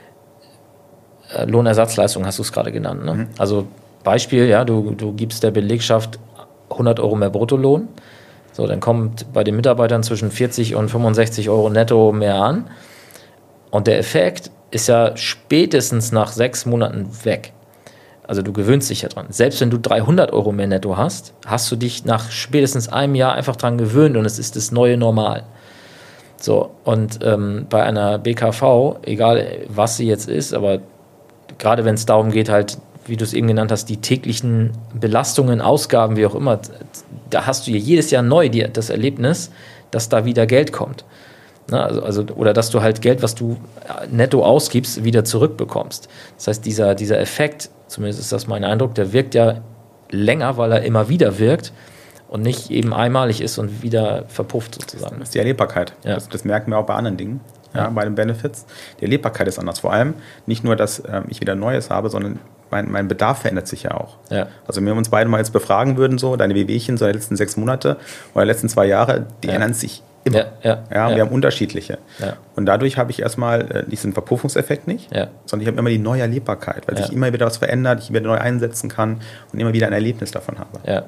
äh, Lohnersatzleistung, hast du es gerade genannt. Ne? Mhm. Also Beispiel, ja, du, du gibst der Belegschaft hundert Euro mehr Bruttolohn, so, dann kommt bei den Mitarbeitern zwischen vierzig und fünfundsechzig Euro netto mehr an und der Effekt ist ja spätestens nach sechs Monaten weg. Also du gewöhnst dich ja dran. Selbst wenn du dreihundert Euro mehr netto hast, hast du dich nach spätestens einem Jahr einfach dran gewöhnt und es ist das neue Normal. So, und ähm, bei einer B K V, egal was sie jetzt ist, aber gerade wenn es darum geht, halt, wie du es eben genannt hast, die täglichen Belastungen, Ausgaben, wie auch immer, da hast du ja jedes Jahr neu die, das Erlebnis, dass da wieder Geld kommt. Na, also, also, oder dass du halt Geld, was du netto ausgibst, wieder zurückbekommst. Das heißt, dieser, dieser Effekt, zumindest ist das mein Eindruck, der wirkt ja länger, weil er immer wieder wirkt. Und nicht eben einmalig ist und wieder verpufft sozusagen. Das ist die Erlebbarkeit. Ja. Das, das merken wir auch bei anderen Dingen, ja, ja. bei den Benefits. Die Erlebbarkeit ist anders. Vor allem nicht nur, dass ähm, ich wieder Neues habe, sondern mein, mein Bedarf verändert sich ja auch. Ja. Also wenn wir uns beide mal jetzt befragen würden, so deine Wehwehchen so der letzten sechs Monate oder der letzten zwei Jahre, die ja. ändern sich immer. Ja, ja, ja, ja. Wir haben unterschiedliche. Ja. Und dadurch habe ich erstmal äh, diesen Verpuffungseffekt nicht, ja. sondern ich habe immer die neue Erlebbarkeit, weil ja. sich immer wieder was verändert, ich wieder neu einsetzen kann und immer wieder ein Erlebnis davon habe. Ja.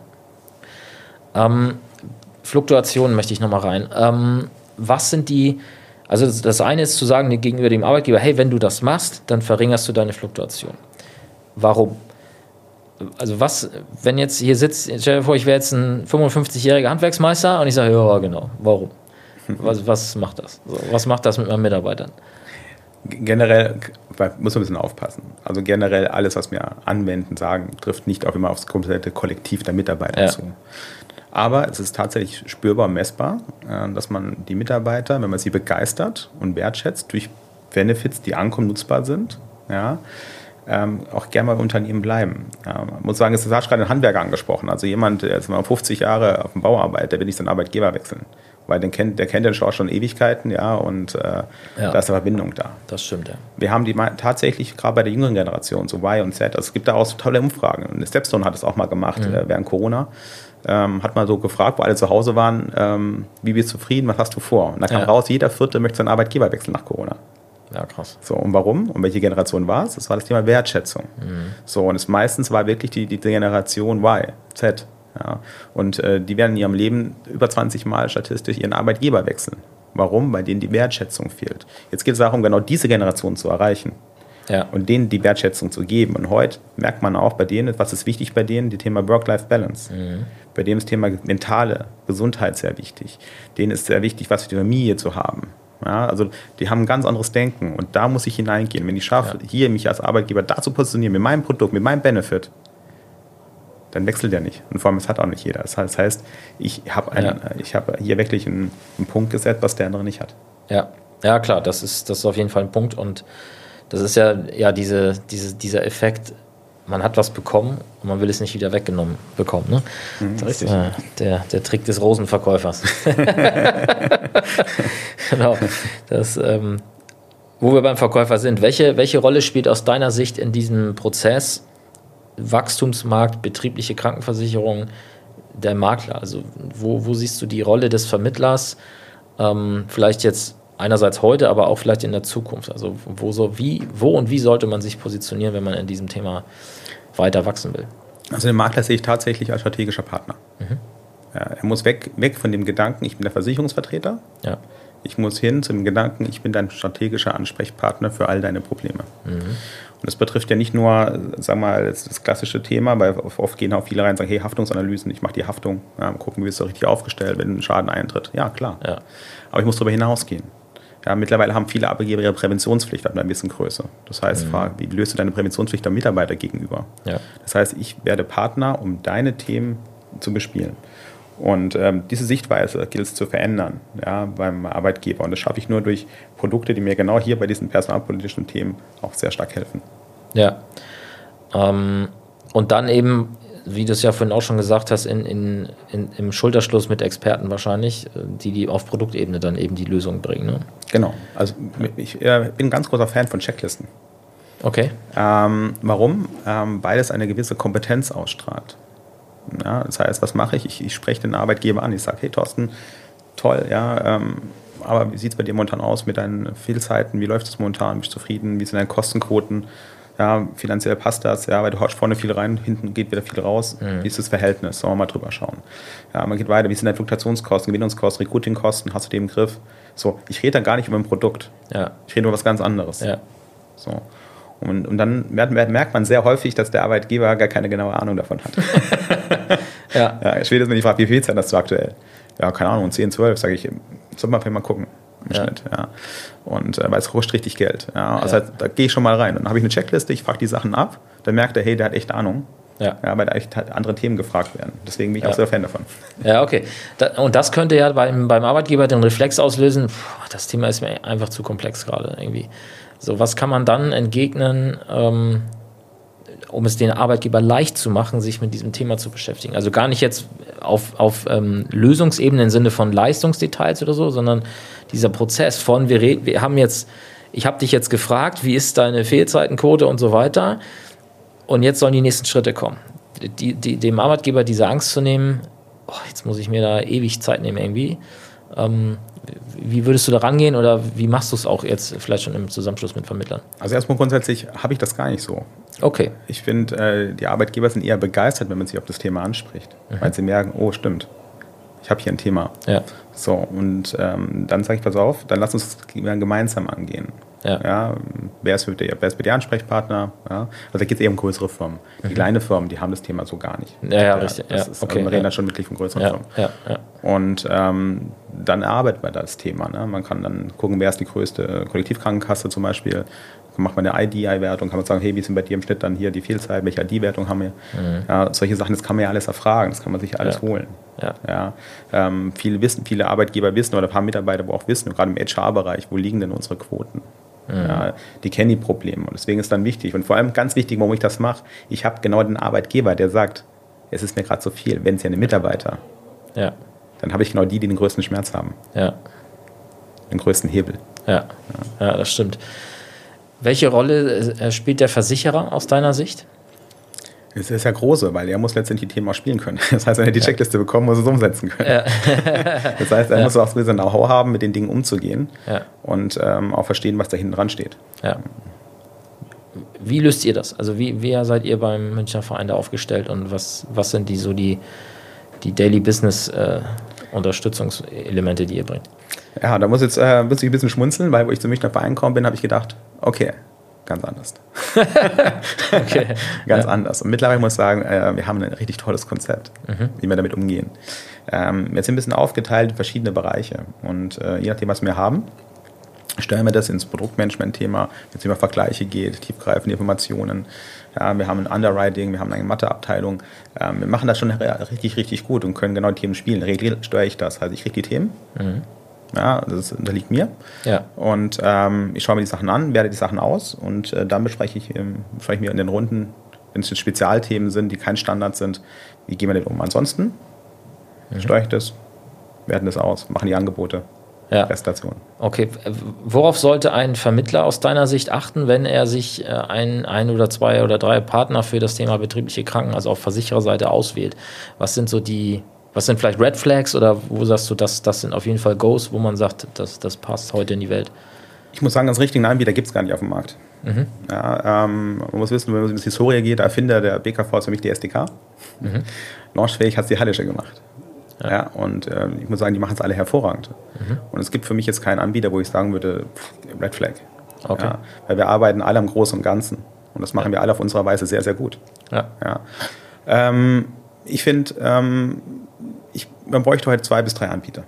Ähm, Fluktuationen möchte ich nochmal rein. Ähm, was sind die, also das, das eine ist zu sagen gegenüber dem Arbeitgeber, hey, wenn du das machst, dann verringerst du deine Fluktuation. Warum? Also was, wenn jetzt hier sitzt, stell dir vor, ich wäre jetzt ein fünfundfünfzigjähriger Handwerksmeister und ich sage, ja genau, warum? Was, was macht das? Was macht das mit meinen Mitarbeitern? Generell muss man ein bisschen aufpassen. Also generell alles, was wir anwenden, sagen, trifft nicht auch immer aufs komplette Kollektiv der Mitarbeiter ja. zu. Aber es ist tatsächlich spürbar und messbar, dass man die Mitarbeiter, wenn man sie begeistert und wertschätzt, durch Benefits, die ankommen, nutzbar sind, ja, auch gerne mal im Unternehmen bleiben. Ja, man muss sagen, du hast gerade den Handwerker angesprochen. Also jemand, der jetzt mal fünfzig Jahre auf dem Bau arbeitet, der will nicht seinen Arbeitgeber wechseln. Weil den kennt, der kennt den auch schon Ewigkeiten, ja, und äh, ja. da ist eine Verbindung da. Das stimmt, ja. Wir haben die tatsächlich gerade bei der jüngeren Generation, so Y und Z, also es gibt da auch so tolle Umfragen. Und Stepstone hat es auch mal gemacht mhm. äh, während Corona. Ähm, hat mal so gefragt, wo alle zu Hause waren, ähm, wie bist du zufrieden, was hast du vor? Und da kam ja. raus, jeder Vierte möchte seinen Arbeitgeber wechseln nach Corona. Ja, krass. So, und warum? Und welche Generation war es? Das war das Thema Wertschätzung. Mhm. So, und es meistens war wirklich die, die Generation Y, Z. Ja. Und äh, die werden in ihrem Leben über zwanzig Mal statistisch ihren Arbeitgeber wechseln. Warum? Weil denen die Wertschätzung fehlt. Jetzt geht es darum, genau diese Generation zu erreichen. Ja. Und denen die Wertschätzung zu geben. Und heute merkt man auch bei denen, was ist wichtig bei denen? Das Thema Work-Life-Balance. Mhm. Bei denen ist das Thema mentale Gesundheit sehr wichtig. Denen ist sehr wichtig, was für die Familie zu haben. Ja, also die haben ein ganz anderes Denken. Und da muss ich hineingehen. Wenn ich schaffe, ja. hier mich als Arbeitgeber da zu positionieren, mit meinem Produkt, mit meinem Benefit, dann wechselt der nicht. Und vor allem, es hat auch nicht jeder. Das heißt, ich habe ja. hab hier wirklich einen, einen Punkt gesetzt, was der andere nicht hat. Ja, ja klar, das ist, das ist auf jeden Fall ein Punkt. Und das ist ja, ja diese, diese, dieser Effekt, man hat was bekommen und man will es nicht wieder weggenommen bekommen. Ne? Mhm, das richtig. ist äh, der, der Trick des Rosenverkäufers. Genau. Das, ähm, wo wir beim Verkäufer sind, welche, welche Rolle spielt aus deiner Sicht in diesem Prozess Wachstumsmarkt, betriebliche Krankenversicherung, der Makler? Also wo, wo siehst du die Rolle des Vermittlers? Ähm, vielleicht jetzt einerseits heute, aber auch vielleicht in der Zukunft. Also wo, so, wie, wo und wie sollte man sich positionieren, wenn man in diesem Thema weiter wachsen will? Also den Makler sehe ich tatsächlich als strategischer Partner. Mhm. Ja, er muss weg, weg von dem Gedanken, ich bin der Versicherungsvertreter. Ja. Ich muss hin zu dem Gedanken, ich bin dein strategischer Ansprechpartner für all deine Probleme. Mhm. Und das betrifft ja nicht nur, sagen wir mal, das, das klassische Thema, weil oft gehen auch viele rein und sagen, hey, Haftungsanalysen, ich mache die Haftung, ja, gucken, wie ist das richtig aufgestellt, wenn ein Schaden eintritt. Ja, klar. Ja. Aber ich muss darüber hinausgehen. Ja, mittlerweile haben viele Arbeitgeber ihre Präventionspflicht ab einer gewissen Größe. Das heißt, mhm. frage, wie löst du deine Präventionspflicht deinem Mitarbeiter gegenüber? Ja. Das heißt, ich werde Partner, um deine Themen zu bespielen. Und ähm, diese Sichtweise gilt es zu verändern, ja, beim Arbeitgeber. Und das schaffe ich nur durch Produkte, die mir genau hier bei diesen personalpolitischen Themen auch sehr stark helfen. Ja. Ähm, und dann eben, wie du es ja vorhin auch schon gesagt hast, in, in, in, im Schulterschluss mit Experten wahrscheinlich, die, die auf Produktebene dann eben die Lösung bringen. Ne? Genau. Also ich äh, bin ein ganz großer Fan von Checklisten. Okay. Ähm, warum? Ähm, weil es eine gewisse Kompetenz ausstrahlt. Ja, das heißt, was mache ich? Ich, ich spreche den Arbeitgeber an. Ich sage, hey Thorsten, toll, ja, ähm, aber wie sieht es bei dir momentan aus mit deinen Fehlzeiten? Wie läuft es momentan? Bist du zufrieden? Wie sind deine Kostenquoten? Ja, finanziell passt das, ja, weil du haust vorne viel rein, hinten geht wieder viel raus. Mhm. Wie ist das Verhältnis? Sollen wir mal drüber schauen. Ja, man geht weiter. Wie sind deine Fluktuationskosten, Gewinnungskosten, Recruitingkosten? Hast du die im Griff? So, ich rede dann gar nicht über ein Produkt. Ja. Ich rede über was ganz anderes. Ja. So. Und, und dann merkt man sehr häufig, dass der Arbeitgeber gar keine genaue Ahnung davon hat. ja. Ja, spätestens, wenn ich frage, wie viel Zeit hast du aktuell? Ja, keine Ahnung, zehn, zwölf, sage ich, soll man vielleicht mal gucken im ja. Schnitt. Ja. Und äh, weil es kostet richtig Geld. Ja. Also ja. da gehe ich schon mal rein. Dann habe ich eine Checkliste, ich frage die Sachen ab, dann merkt er, hey, der hat echt Ahnung. Ja. Ja, weil da echt andere Themen gefragt werden. Deswegen bin ich ja. auch sehr Fan davon. Ja, okay. Da, und das könnte ja beim, beim Arbeitgeber den Reflex auslösen, puh, das Thema ist mir einfach zu komplex gerade irgendwie. So, was kann man dann entgegnen, ähm, um es den Arbeitgeber leicht zu machen, sich mit diesem Thema zu beschäftigen? Also gar nicht jetzt auf, auf ähm, Lösungsebene im Sinne von Leistungsdetails oder so, sondern dieser Prozess von, wir, red, wir haben jetzt, ich habe dich jetzt gefragt, wie ist deine Fehlzeitenquote und so weiter, und jetzt sollen die nächsten Schritte kommen. Die, die, dem Arbeitgeber diese Angst zu nehmen, oh, jetzt muss ich mir da ewig Zeit nehmen irgendwie. Ähm, wie würdest du da rangehen oder wie machst du es auch jetzt vielleicht schon im Zusammenschluss mit Vermittlern? Also erstmal grundsätzlich habe ich das gar nicht so. Okay. Ich finde, äh, die Arbeitgeber sind eher begeistert, wenn man sich auf das Thema anspricht, mhm. weil sie merken, oh stimmt, ich habe hier ein Thema. Ja. So, und ähm, dann sage ich, pass auf, dann lass uns das gemeinsam angehen. Ja. Ja, wer ist für der, wer ist für der Ansprechpartner? Ja? Also da geht es eher um größere Firmen. Die Mhm. kleine Firmen, die haben das Thema so gar nicht. Ja, ja, richtig. Das Ja. ist, Okay, also wir reden ja. dann schon wirklich von größeren Ja, Firmen. ja, ja. Und ähm, dann erarbeitet man das Thema. Ne? Man kann dann gucken, wer ist die größte Kollektivkrankenkasse zum Beispiel. Dann macht man eine I D I-Wertung, kann man sagen, hey, wie sind bei dir im Schnitt dann hier die Fehlzeit, welche I D-Wertung haben wir? Mhm. Ja, solche Sachen, das kann man ja alles erfragen, das kann man sich alles Ja. holen. Ja. Ja, ähm, viele wissen, viele Arbeitgeber wissen oder ein paar Mitarbeiter aber auch wissen, gerade im H R-Bereich, wo liegen denn unsere Quoten? Mhm. Ja, die kennen die Probleme und deswegen ist dann wichtig und vor allem ganz wichtig, warum ich das mache, ich habe genau den Arbeitgeber, der sagt, es ist mir gerade zu viel, wenn es ja eine Mitarbeiter, Ja. dann habe ich genau die, die den größten Schmerz haben, Ja. den größten Hebel. Ja. Ja, das stimmt. Welche Rolle äh, spielt der Versicherer aus deiner Sicht? Es ist ja große, weil er muss letztendlich die Themen auch spielen können. Das heißt, wenn er die Checkliste bekommt, muss er es umsetzen können. Ja. Das heißt, er Ja. muss auch so ein Know-how haben, mit den Dingen umzugehen Ja. und ähm, auch verstehen, was da hinten dran steht. Ja. Wie löst ihr das? Also wie, wie seid ihr beim Münchner Verein da aufgestellt und was, was sind die so die, die Daily Business äh, Unterstützungselemente, die ihr bringt. Ja, da muss, jetzt, äh, muss ich ein bisschen schmunzeln, weil wo ich zu Münchner Verein gekommen bin, habe ich gedacht, okay, ganz anders. okay. Ganz ja. anders. Und mittlerweile muss ich sagen, äh, wir haben ein richtig tolles Konzept, mhm. wie wir damit umgehen. Ähm, wir sind ein bisschen aufgeteilt in verschiedene Bereiche. Und äh, je nachdem, was wir haben, stellen wir das ins Produktmanagement-Thema, wenn es über Vergleiche geht, tiefgreifende Informationen. Ja, wir haben ein Underwriting, wir haben eine Matheabteilung. Ähm, wir machen das schon richtig, richtig gut und können genau die Themen spielen. Regel steuere ich das. Also ich kriege die Themen. Mhm. Ja, das unterliegt mir. Ja. Und ähm, ich schaue mir die Sachen an, werte die Sachen aus und äh, dann bespreche ich, ähm, bespreche ich mir in den Runden, wenn es jetzt Spezialthemen sind, die kein Standard sind, wie gehen wir denn um. Ansonsten mhm. steuere ich das, werten das aus, machen die Angebote. Ja. Präsentation. Okay, worauf sollte ein Vermittler aus deiner Sicht achten, wenn er sich ein, ein oder zwei oder drei Partner für das Thema betriebliche Kranken, also auf Versichererseite auswählt? Was sind so die, was sind vielleicht Red Flags oder wo sagst du, das, das sind auf jeden Fall Goes, wo man sagt, das, das passt heute in die Welt? Ich muss sagen, ganz richtigen Anbieter gibt es gar nicht auf dem Markt. Mhm. Ja, ähm, man muss wissen, wenn man in die Historie geht, der Erfinder der B K V ist für mich die S D K. Mhm. Launchfähig hat es die Hallische gemacht. Ja. Ja, und äh, ich muss sagen, die machen es alle hervorragend. Mhm. Und es gibt für mich jetzt keinen Anbieter, wo ich sagen würde, pff, Red Flag. Okay. Ja, weil wir arbeiten alle am Großen und Ganzen. Und das machen ja. wir alle auf unserer Weise sehr, sehr gut. Ja. Ja. Ähm, ich finde, ähm, man bräuchte heute zwei bis drei Anbieter.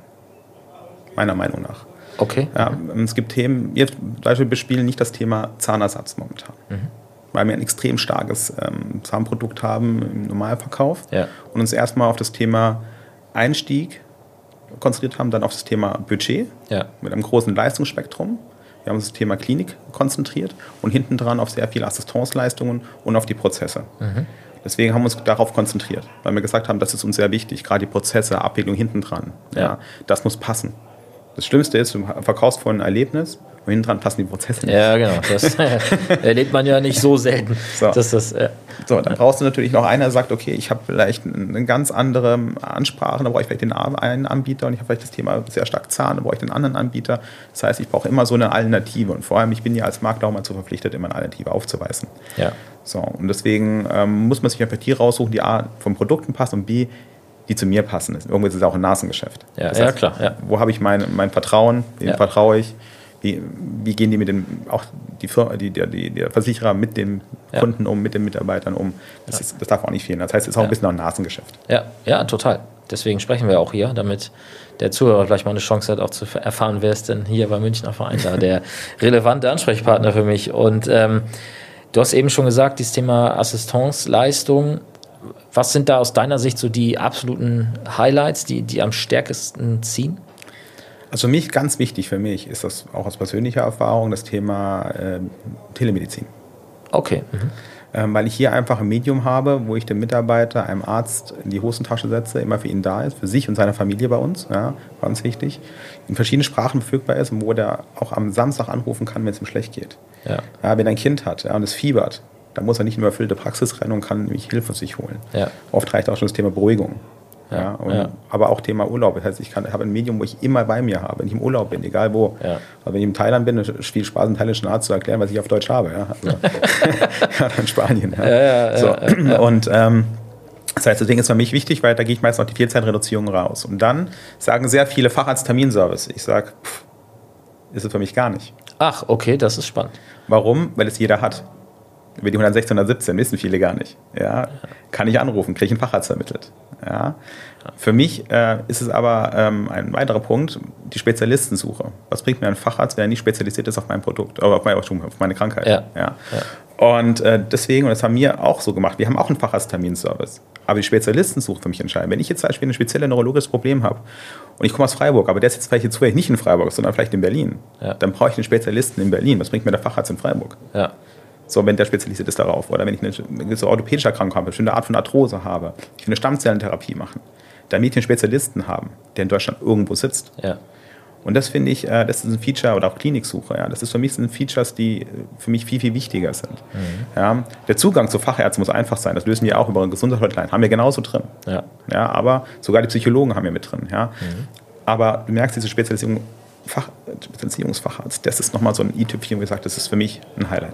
Meiner Meinung nach. Okay. Ja, es gibt Themen, wir zum Beispiel bespielen nicht das Thema Zahnersatz momentan. Mhm. Weil wir ein extrem starkes ähm, Zahnprodukt haben im Normalverkauf. Ja. Und uns erstmal auf das Thema Einstieg konzentriert haben, dann auf das Thema Budget ja. mit einem großen Leistungsspektrum. Wir haben uns das Thema Klinik konzentriert und hinten dran auf sehr viele Assistenzleistungen und auf die Prozesse. Mhm. Deswegen haben wir uns darauf konzentriert, weil wir gesagt haben, das ist uns sehr wichtig, gerade die Prozesse, Abwicklung hinten dran. Ja. Ja, das muss passen. Das Schlimmste ist, du verkaufst vor ein Erlebnis und hinten dran passen die Prozesse nicht. Ja, genau. Das erlebt man ja nicht so selten. So. Dass das, äh, so, dann brauchst du natürlich noch einer, der sagt, okay, ich habe vielleicht eine ganz andere Ansprache, da brauche ich vielleicht den einen Anbieter und ich habe vielleicht das Thema sehr stark Zahn, da brauche ich den anderen Anbieter. Das heißt, ich brauche immer so eine Alternative und vor allem, ich bin ja als Makler auch mal zu verpflichtet, immer eine Alternative aufzuweisen. Ja. So, und deswegen ähm, muss man sich einfach die raussuchen, die A, von Produkten passen und B, die zu mir passen. Irgendwo ist es auch ein Nasengeschäft. Ja, das ja heißt, klar. Ja. Wo habe ich mein, mein Vertrauen, wem ja. vertraue ich, wie, wie gehen die mit den, auch die, die, die, die Versicherer mit den ja. Kunden um, mit den Mitarbeitern um. Das, ist, das darf auch nicht fehlen. Das heißt, es ist auch ja. ein bisschen auch ein Nasengeschäft. Ja, ja, total. Deswegen sprechen wir auch hier, damit der Zuhörer vielleicht mal eine Chance hat, auch zu erfahren, wer ist denn hier beim Münchner Verein da, der relevante Ansprechpartner für mich. Und ähm, du hast eben schon gesagt, dieses Thema Assistenzleistung. Was sind da aus deiner Sicht so die absoluten Highlights, die, die am stärksten ziehen? Also für mich, ganz wichtig für mich, ist das auch aus persönlicher Erfahrung das Thema äh, Telemedizin. Okay. Mhm. Ähm, weil ich hier einfach ein Medium habe, wo ich den Mitarbeiter, einem Arzt in die Hosentasche setze, immer für ihn da ist, für sich und seine Familie bei uns, ja, ganz wichtig, in verschiedenen Sprachen verfügbar ist und wo der auch am Samstag anrufen kann, wenn es ihm schlecht geht. Ja. Ja, wenn er ein Kind hat ja, und es fiebert, dann muss er nicht in überfüllte Praxis rennen und kann nämlich Hilfe sich holen. Ja. Oft reicht auch schon das Thema Beruhigung. Ja, ja, und, ja. Aber auch Thema Urlaub. Das heißt, ich kann, habe ein Medium, wo ich immer bei mir habe, wenn ich im Urlaub bin, egal wo. Ja. Aber wenn ich in Thailand bin, ist es viel Spaß, einen thailändischen Arzt zu erklären, was ich auf Deutsch habe. Ja, also, ja in Spanien. Ja. Ja, ja, so. ja, ja. Und ähm, das heißt, das Ding ist für mich wichtig, weil da gehe ich meist noch die Fehlzeitreduzierung raus. Und dann sagen sehr viele Facharzt-Terminservice. Ich sage, ist es für mich gar nicht. Ach, okay, das ist spannend. Warum? Weil es jeder hat. Über die hundertsechzehn, hundertsiebzehn wissen viele gar nicht. Ja, kann ich anrufen, kriege ich einen Facharzt vermittelt. Ja. Für mich äh, ist es aber ähm, ein weiterer Punkt, die Spezialistensuche. Was bringt mir ein Facharzt, wenn er nicht spezialisiert ist auf mein Produkt, äh, auf, meine, auf meine Krankheit? Ja. Ja. Ja. Und äh, deswegen, und das haben wir auch so gemacht, wir haben auch einen Facharztterminservice. Aber die Spezialistensuche für mich entscheiden. Wenn ich jetzt zum Beispiel ein spezielles neurologisches Problem habe und ich komme aus Freiburg, aber der ist jetzt vielleicht jetzt nicht in Freiburg, sondern vielleicht in Berlin, ja. dann brauche ich einen Spezialisten in Berlin. Was bringt mir der Facharzt in Freiburg? Ja. So, wenn der spezialisiert ist darauf. Oder wenn ich eine, eine so orthopädische Erkrankung habe, eine bestimmte Art von Arthrose habe, ich will eine Stammzellentherapie machen, damit ich einen Spezialisten haben, der in Deutschland irgendwo sitzt. Ja. Und das finde ich, das ist ein Feature, oder auch Kliniksuche, ja, das ist für mich sind Features, die für mich viel, viel wichtiger sind. Mhm. Ja, der Zugang zu Fachärzten muss einfach sein, das lösen wir auch über eine Gesundheitshotline, haben wir genauso drin. Ja. Ja, aber sogar die Psychologen haben wir mit drin. Ja. Mhm. Aber du merkst, diese Spezialisierung, Fach, Spezialisierungsfacharzt, das ist nochmal so ein i-Tüpfchen, wo ich sage, das ist für mich ein Highlight.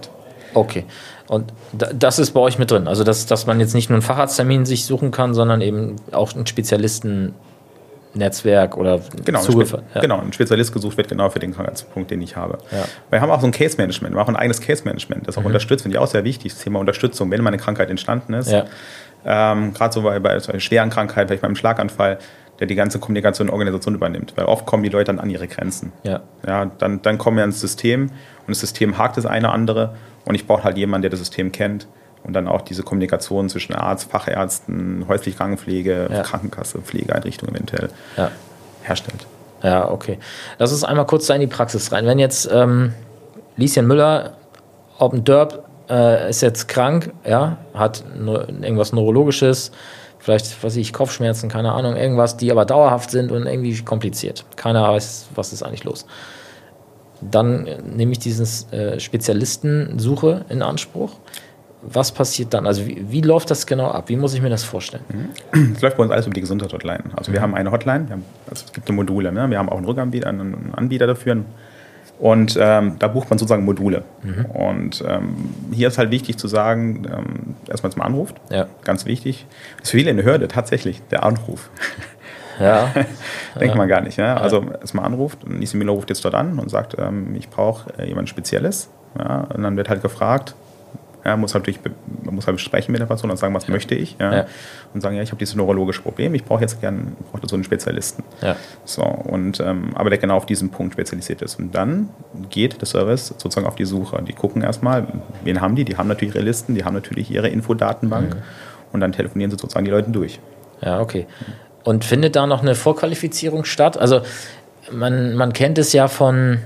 Okay. Und das ist bei euch mit drin? Also, dass, dass man jetzt nicht nur einen Facharzttermin sich suchen kann, sondern eben auch einen Spezialistennetzwerk oder genau, ein, Spe- ja. genau, ein Spezialist gesucht wird genau für den Krankheitspunkt, den ich habe. Ja. Wir haben auch so ein Case-Management, wir haben auch ein eigenes Case-Management, das auch mhm. unterstützt, finde ich auch sehr wichtig, das Thema Unterstützung, wenn meine Krankheit entstanden ist. Ja. Ähm, Gerade so bei, bei so einer schweren Krankheit, vielleicht beim Schlaganfall, der die ganze Kommunikation und Organisation übernimmt. Weil oft kommen die Leute dann an ihre Grenzen. Ja. Ja, dann, dann kommen wir ins System und das System hakt das eine oder andere und ich brauche halt jemanden, der das System kennt und dann auch diese Kommunikation zwischen Arzt, Fachärzten, häusliche Krankenpflege, ja. Krankenkasse, Pflegeeinrichtung eventuell ja. herstellt. Ja, okay. Lass uns einmal kurz da in die Praxis rein. Wenn jetzt ähm, Lieschen Müller auf dem Dörp äh, ist jetzt krank, ja, hat nur irgendwas Neurologisches, vielleicht, was weiß ich, Kopfschmerzen, keine Ahnung, irgendwas, die aber dauerhaft sind und irgendwie kompliziert. Keiner weiß, was ist eigentlich los. Dann nehme ich diesen äh, Spezialistensuche in Anspruch. Was passiert dann? Also wie, wie läuft das genau ab? Wie muss ich mir das vorstellen? Es läuft bei uns alles über die Gesundheitshotline. Also wir haben eine Hotline, wir haben, also es gibt Module, ne? Wir haben auch einen Rückanbieter, einen Anbieter dafür. Und ähm, da bucht man sozusagen Module. Mhm. Und ähm, hier ist halt wichtig zu sagen, ähm, erstmal zum Anruf. Ja. Ganz wichtig. Das ist für viele eine Hürde, tatsächlich, der Anruf. Ja. Denkt ja. man gar nicht. Ja? Ja. Also erstmal anruft und Lieschen Müller ruft jetzt dort an und sagt, ähm, ich brauche äh, jemand Spezielles. Ja? Und dann wird halt gefragt, ja, muss natürlich, man muss halt besprechen mit der Person und sagen, was ja. möchte ich. Ja? Ja. Und sagen, ja, ich habe dieses neurologische Problem, ich brauche jetzt gerne so einen Spezialisten. Ja. So, und, ähm, aber der genau auf diesen Punkt spezialisiert ist. Und dann geht der Service sozusagen auf die Suche. Die gucken erstmal, wen haben die? Die haben natürlich ihre Listen, die haben natürlich ihre Infodatenbank mhm. und dann telefonieren sie sozusagen die Leute durch. Ja, okay. Und findet da noch eine Vorqualifizierung statt? Also man, man kennt es ja von...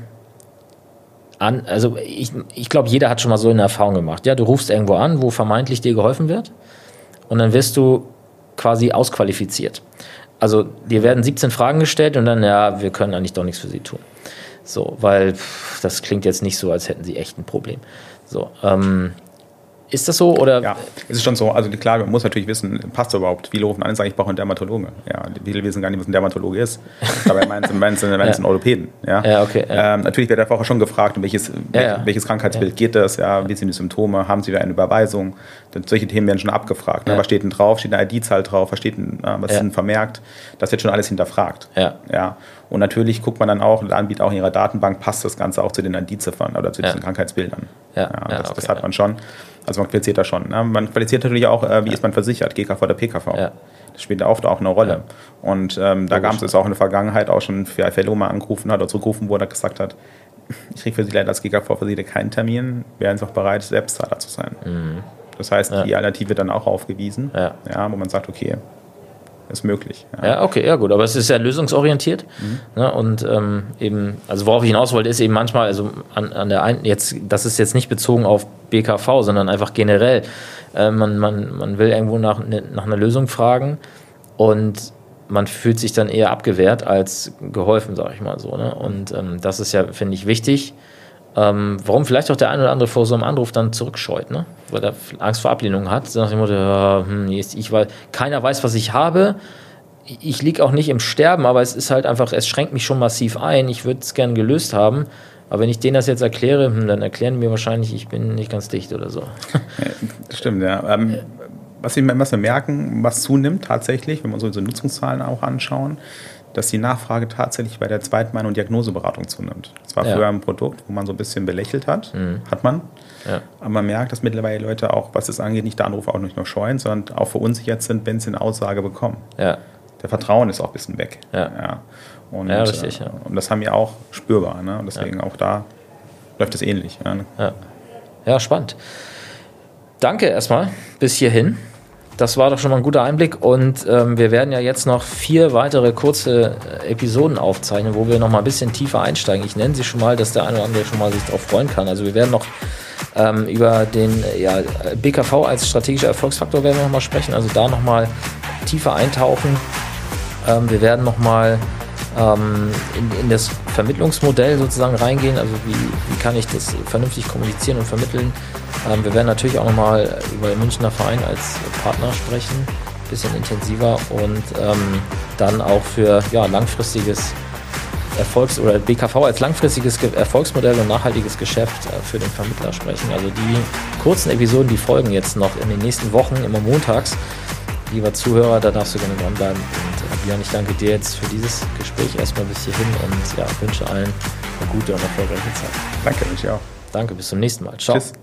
An, also ich, ich glaube, jeder hat schon mal so eine Erfahrung gemacht. Ja, du rufst irgendwo an, wo vermeintlich dir geholfen wird und dann wirst du quasi ausqualifiziert. Also dir werden siebzehn Fragen gestellt und dann, ja, wir können eigentlich doch nichts für sie tun. So, weil pff, das klingt jetzt nicht so, als hätten sie echt ein Problem. So, ähm, ist das so? Oder? Ja, es ist schon so. Also klar, man muss natürlich wissen, passt das überhaupt? Viele rufen an und sagen, ich brauche einen Dermatologe. Ja, viele wissen gar nicht, was ein Dermatologe ist. Dabei meinen sie meinen ja. einen Orthopäden. Ja, ja okay. Ja. Ähm, natürlich wird einfach schon gefragt, um welches, ja, ja. welches Krankheitsbild ja. geht das? Ja, wie sind die Symptome? Haben sie da eine Überweisung? Denn solche Themen werden schon abgefragt. Ja. Ne? Was steht denn drauf? Steht eine I D-Zahl drauf? Was steht denn, was ja. ist denn vermerkt? Das wird schon alles hinterfragt. Ja. Ja. Und natürlich guckt man dann auch, der Anbieter auch in ihrer Datenbank, passt das Ganze auch zu den I D-Ziffern oder zu diesen ja. Krankheitsbildern. Ja. Ja, ja, das, okay, das hat man schon. Also man qualifiziert da schon. Ne? Man qualifiziert natürlich auch, äh, wie ja. ist man versichert, G K V oder P K V. Ja. Das spielt auch, auch eine Rolle. Ja. Und ähm, da gab es auch in der Vergangenheit auch schon für F L O mal angerufen hat oder zurückgerufen wurde, gesagt hat, ich kriege für Sie leider als G K V-Versicherte keinen Termin, wären Sie auch bereit, Selbstzahler zu sein. Mhm. Das heißt, ja. die Alternative dann auch aufgewiesen, ja. Ja, wo man sagt, okay, ist möglich. Ja. ja, okay, ja gut, aber es ist ja lösungsorientiert. Mhm. Ne, und ähm, eben, also worauf ich hinaus wollte, ist eben manchmal, also an, an der einen, jetzt, das ist jetzt nicht bezogen auf B K V, sondern einfach generell. Äh, man, man, man will irgendwo nach, ne, nach einer Lösung fragen und man fühlt sich dann eher abgewehrt als geholfen, sage ich mal so. Ne? Und ähm, das ist ja, finde ich, wichtig. Ähm, warum vielleicht auch der eine oder andere vor so einem Anruf dann zurückscheut, ne? Weil er Angst vor Ablehnung hat. So nach dem Motto, ja, hm, ich weiß, keiner weiß, was ich habe. Ich liege auch nicht im Sterben, aber es ist halt einfach, es schränkt mich schon massiv ein. Ich würde es gerne gelöst haben. Aber wenn ich denen das jetzt erkläre, hm, dann erklären mir wahrscheinlich, ich bin nicht ganz dicht oder so. Ja, das stimmt, ja. Ähm, was, wir, was wir merken, was zunimmt tatsächlich, wenn wir uns unsere Nutzungszahlen auch anschauen, dass die Nachfrage tatsächlich bei der Zweitmeinung und Diagnoseberatung zunimmt. Das war ja. früher ein Produkt, wo man so ein bisschen belächelt hat, mhm. hat man. Ja. Aber man merkt, dass mittlerweile Leute auch, was das angeht, nicht der Anruf auch nicht nur scheuen, sondern auch verunsichert sind, wenn sie eine Aussage bekommen. Ja. Der Vertrauen ist auch ein bisschen weg. Ja. Ja. Und, ja, richtig, ja. und das haben wir auch spürbar. Ne? Und deswegen ja. auch da läuft es ähnlich. Ja. Ja. ja, spannend. Danke erstmal bis hierhin. Das war doch schon mal ein guter Einblick und ähm, wir werden ja jetzt noch vier weitere kurze äh, Episoden aufzeichnen, wo wir noch mal ein bisschen tiefer einsteigen. Ich nenne sie schon mal, dass der eine oder andere schon mal sich darauf freuen kann. Also wir werden noch ähm, über den ja, B K V als strategischer Erfolgsfaktor werden wir noch mal sprechen, also da noch mal tiefer eintauchen. Ähm, wir werden noch mal ähm, in, in das Vermittlungsmodell sozusagen reingehen, also wie, wie kann ich das vernünftig kommunizieren und vermitteln. Ähm, wir werden natürlich auch nochmal über den Münchner Verein als Partner sprechen, ein bisschen intensiver und ähm, dann auch für ja, langfristiges Erfolgs- oder B K V als langfristiges Ge- Erfolgsmodell und nachhaltiges Geschäft äh, für den Vermittler sprechen. Also die kurzen Episoden, die folgen jetzt noch in den nächsten Wochen, immer montags. Lieber Zuhörer, da darfst du gerne dranbleiben. Und äh, Björn, ich danke dir jetzt für dieses Gespräch erstmal bis hierhin und ja, wünsche allen eine gute und erfolgreiche Zeit. Danke, ich auch. Danke, bis zum nächsten Mal. Ciao. Tschüss.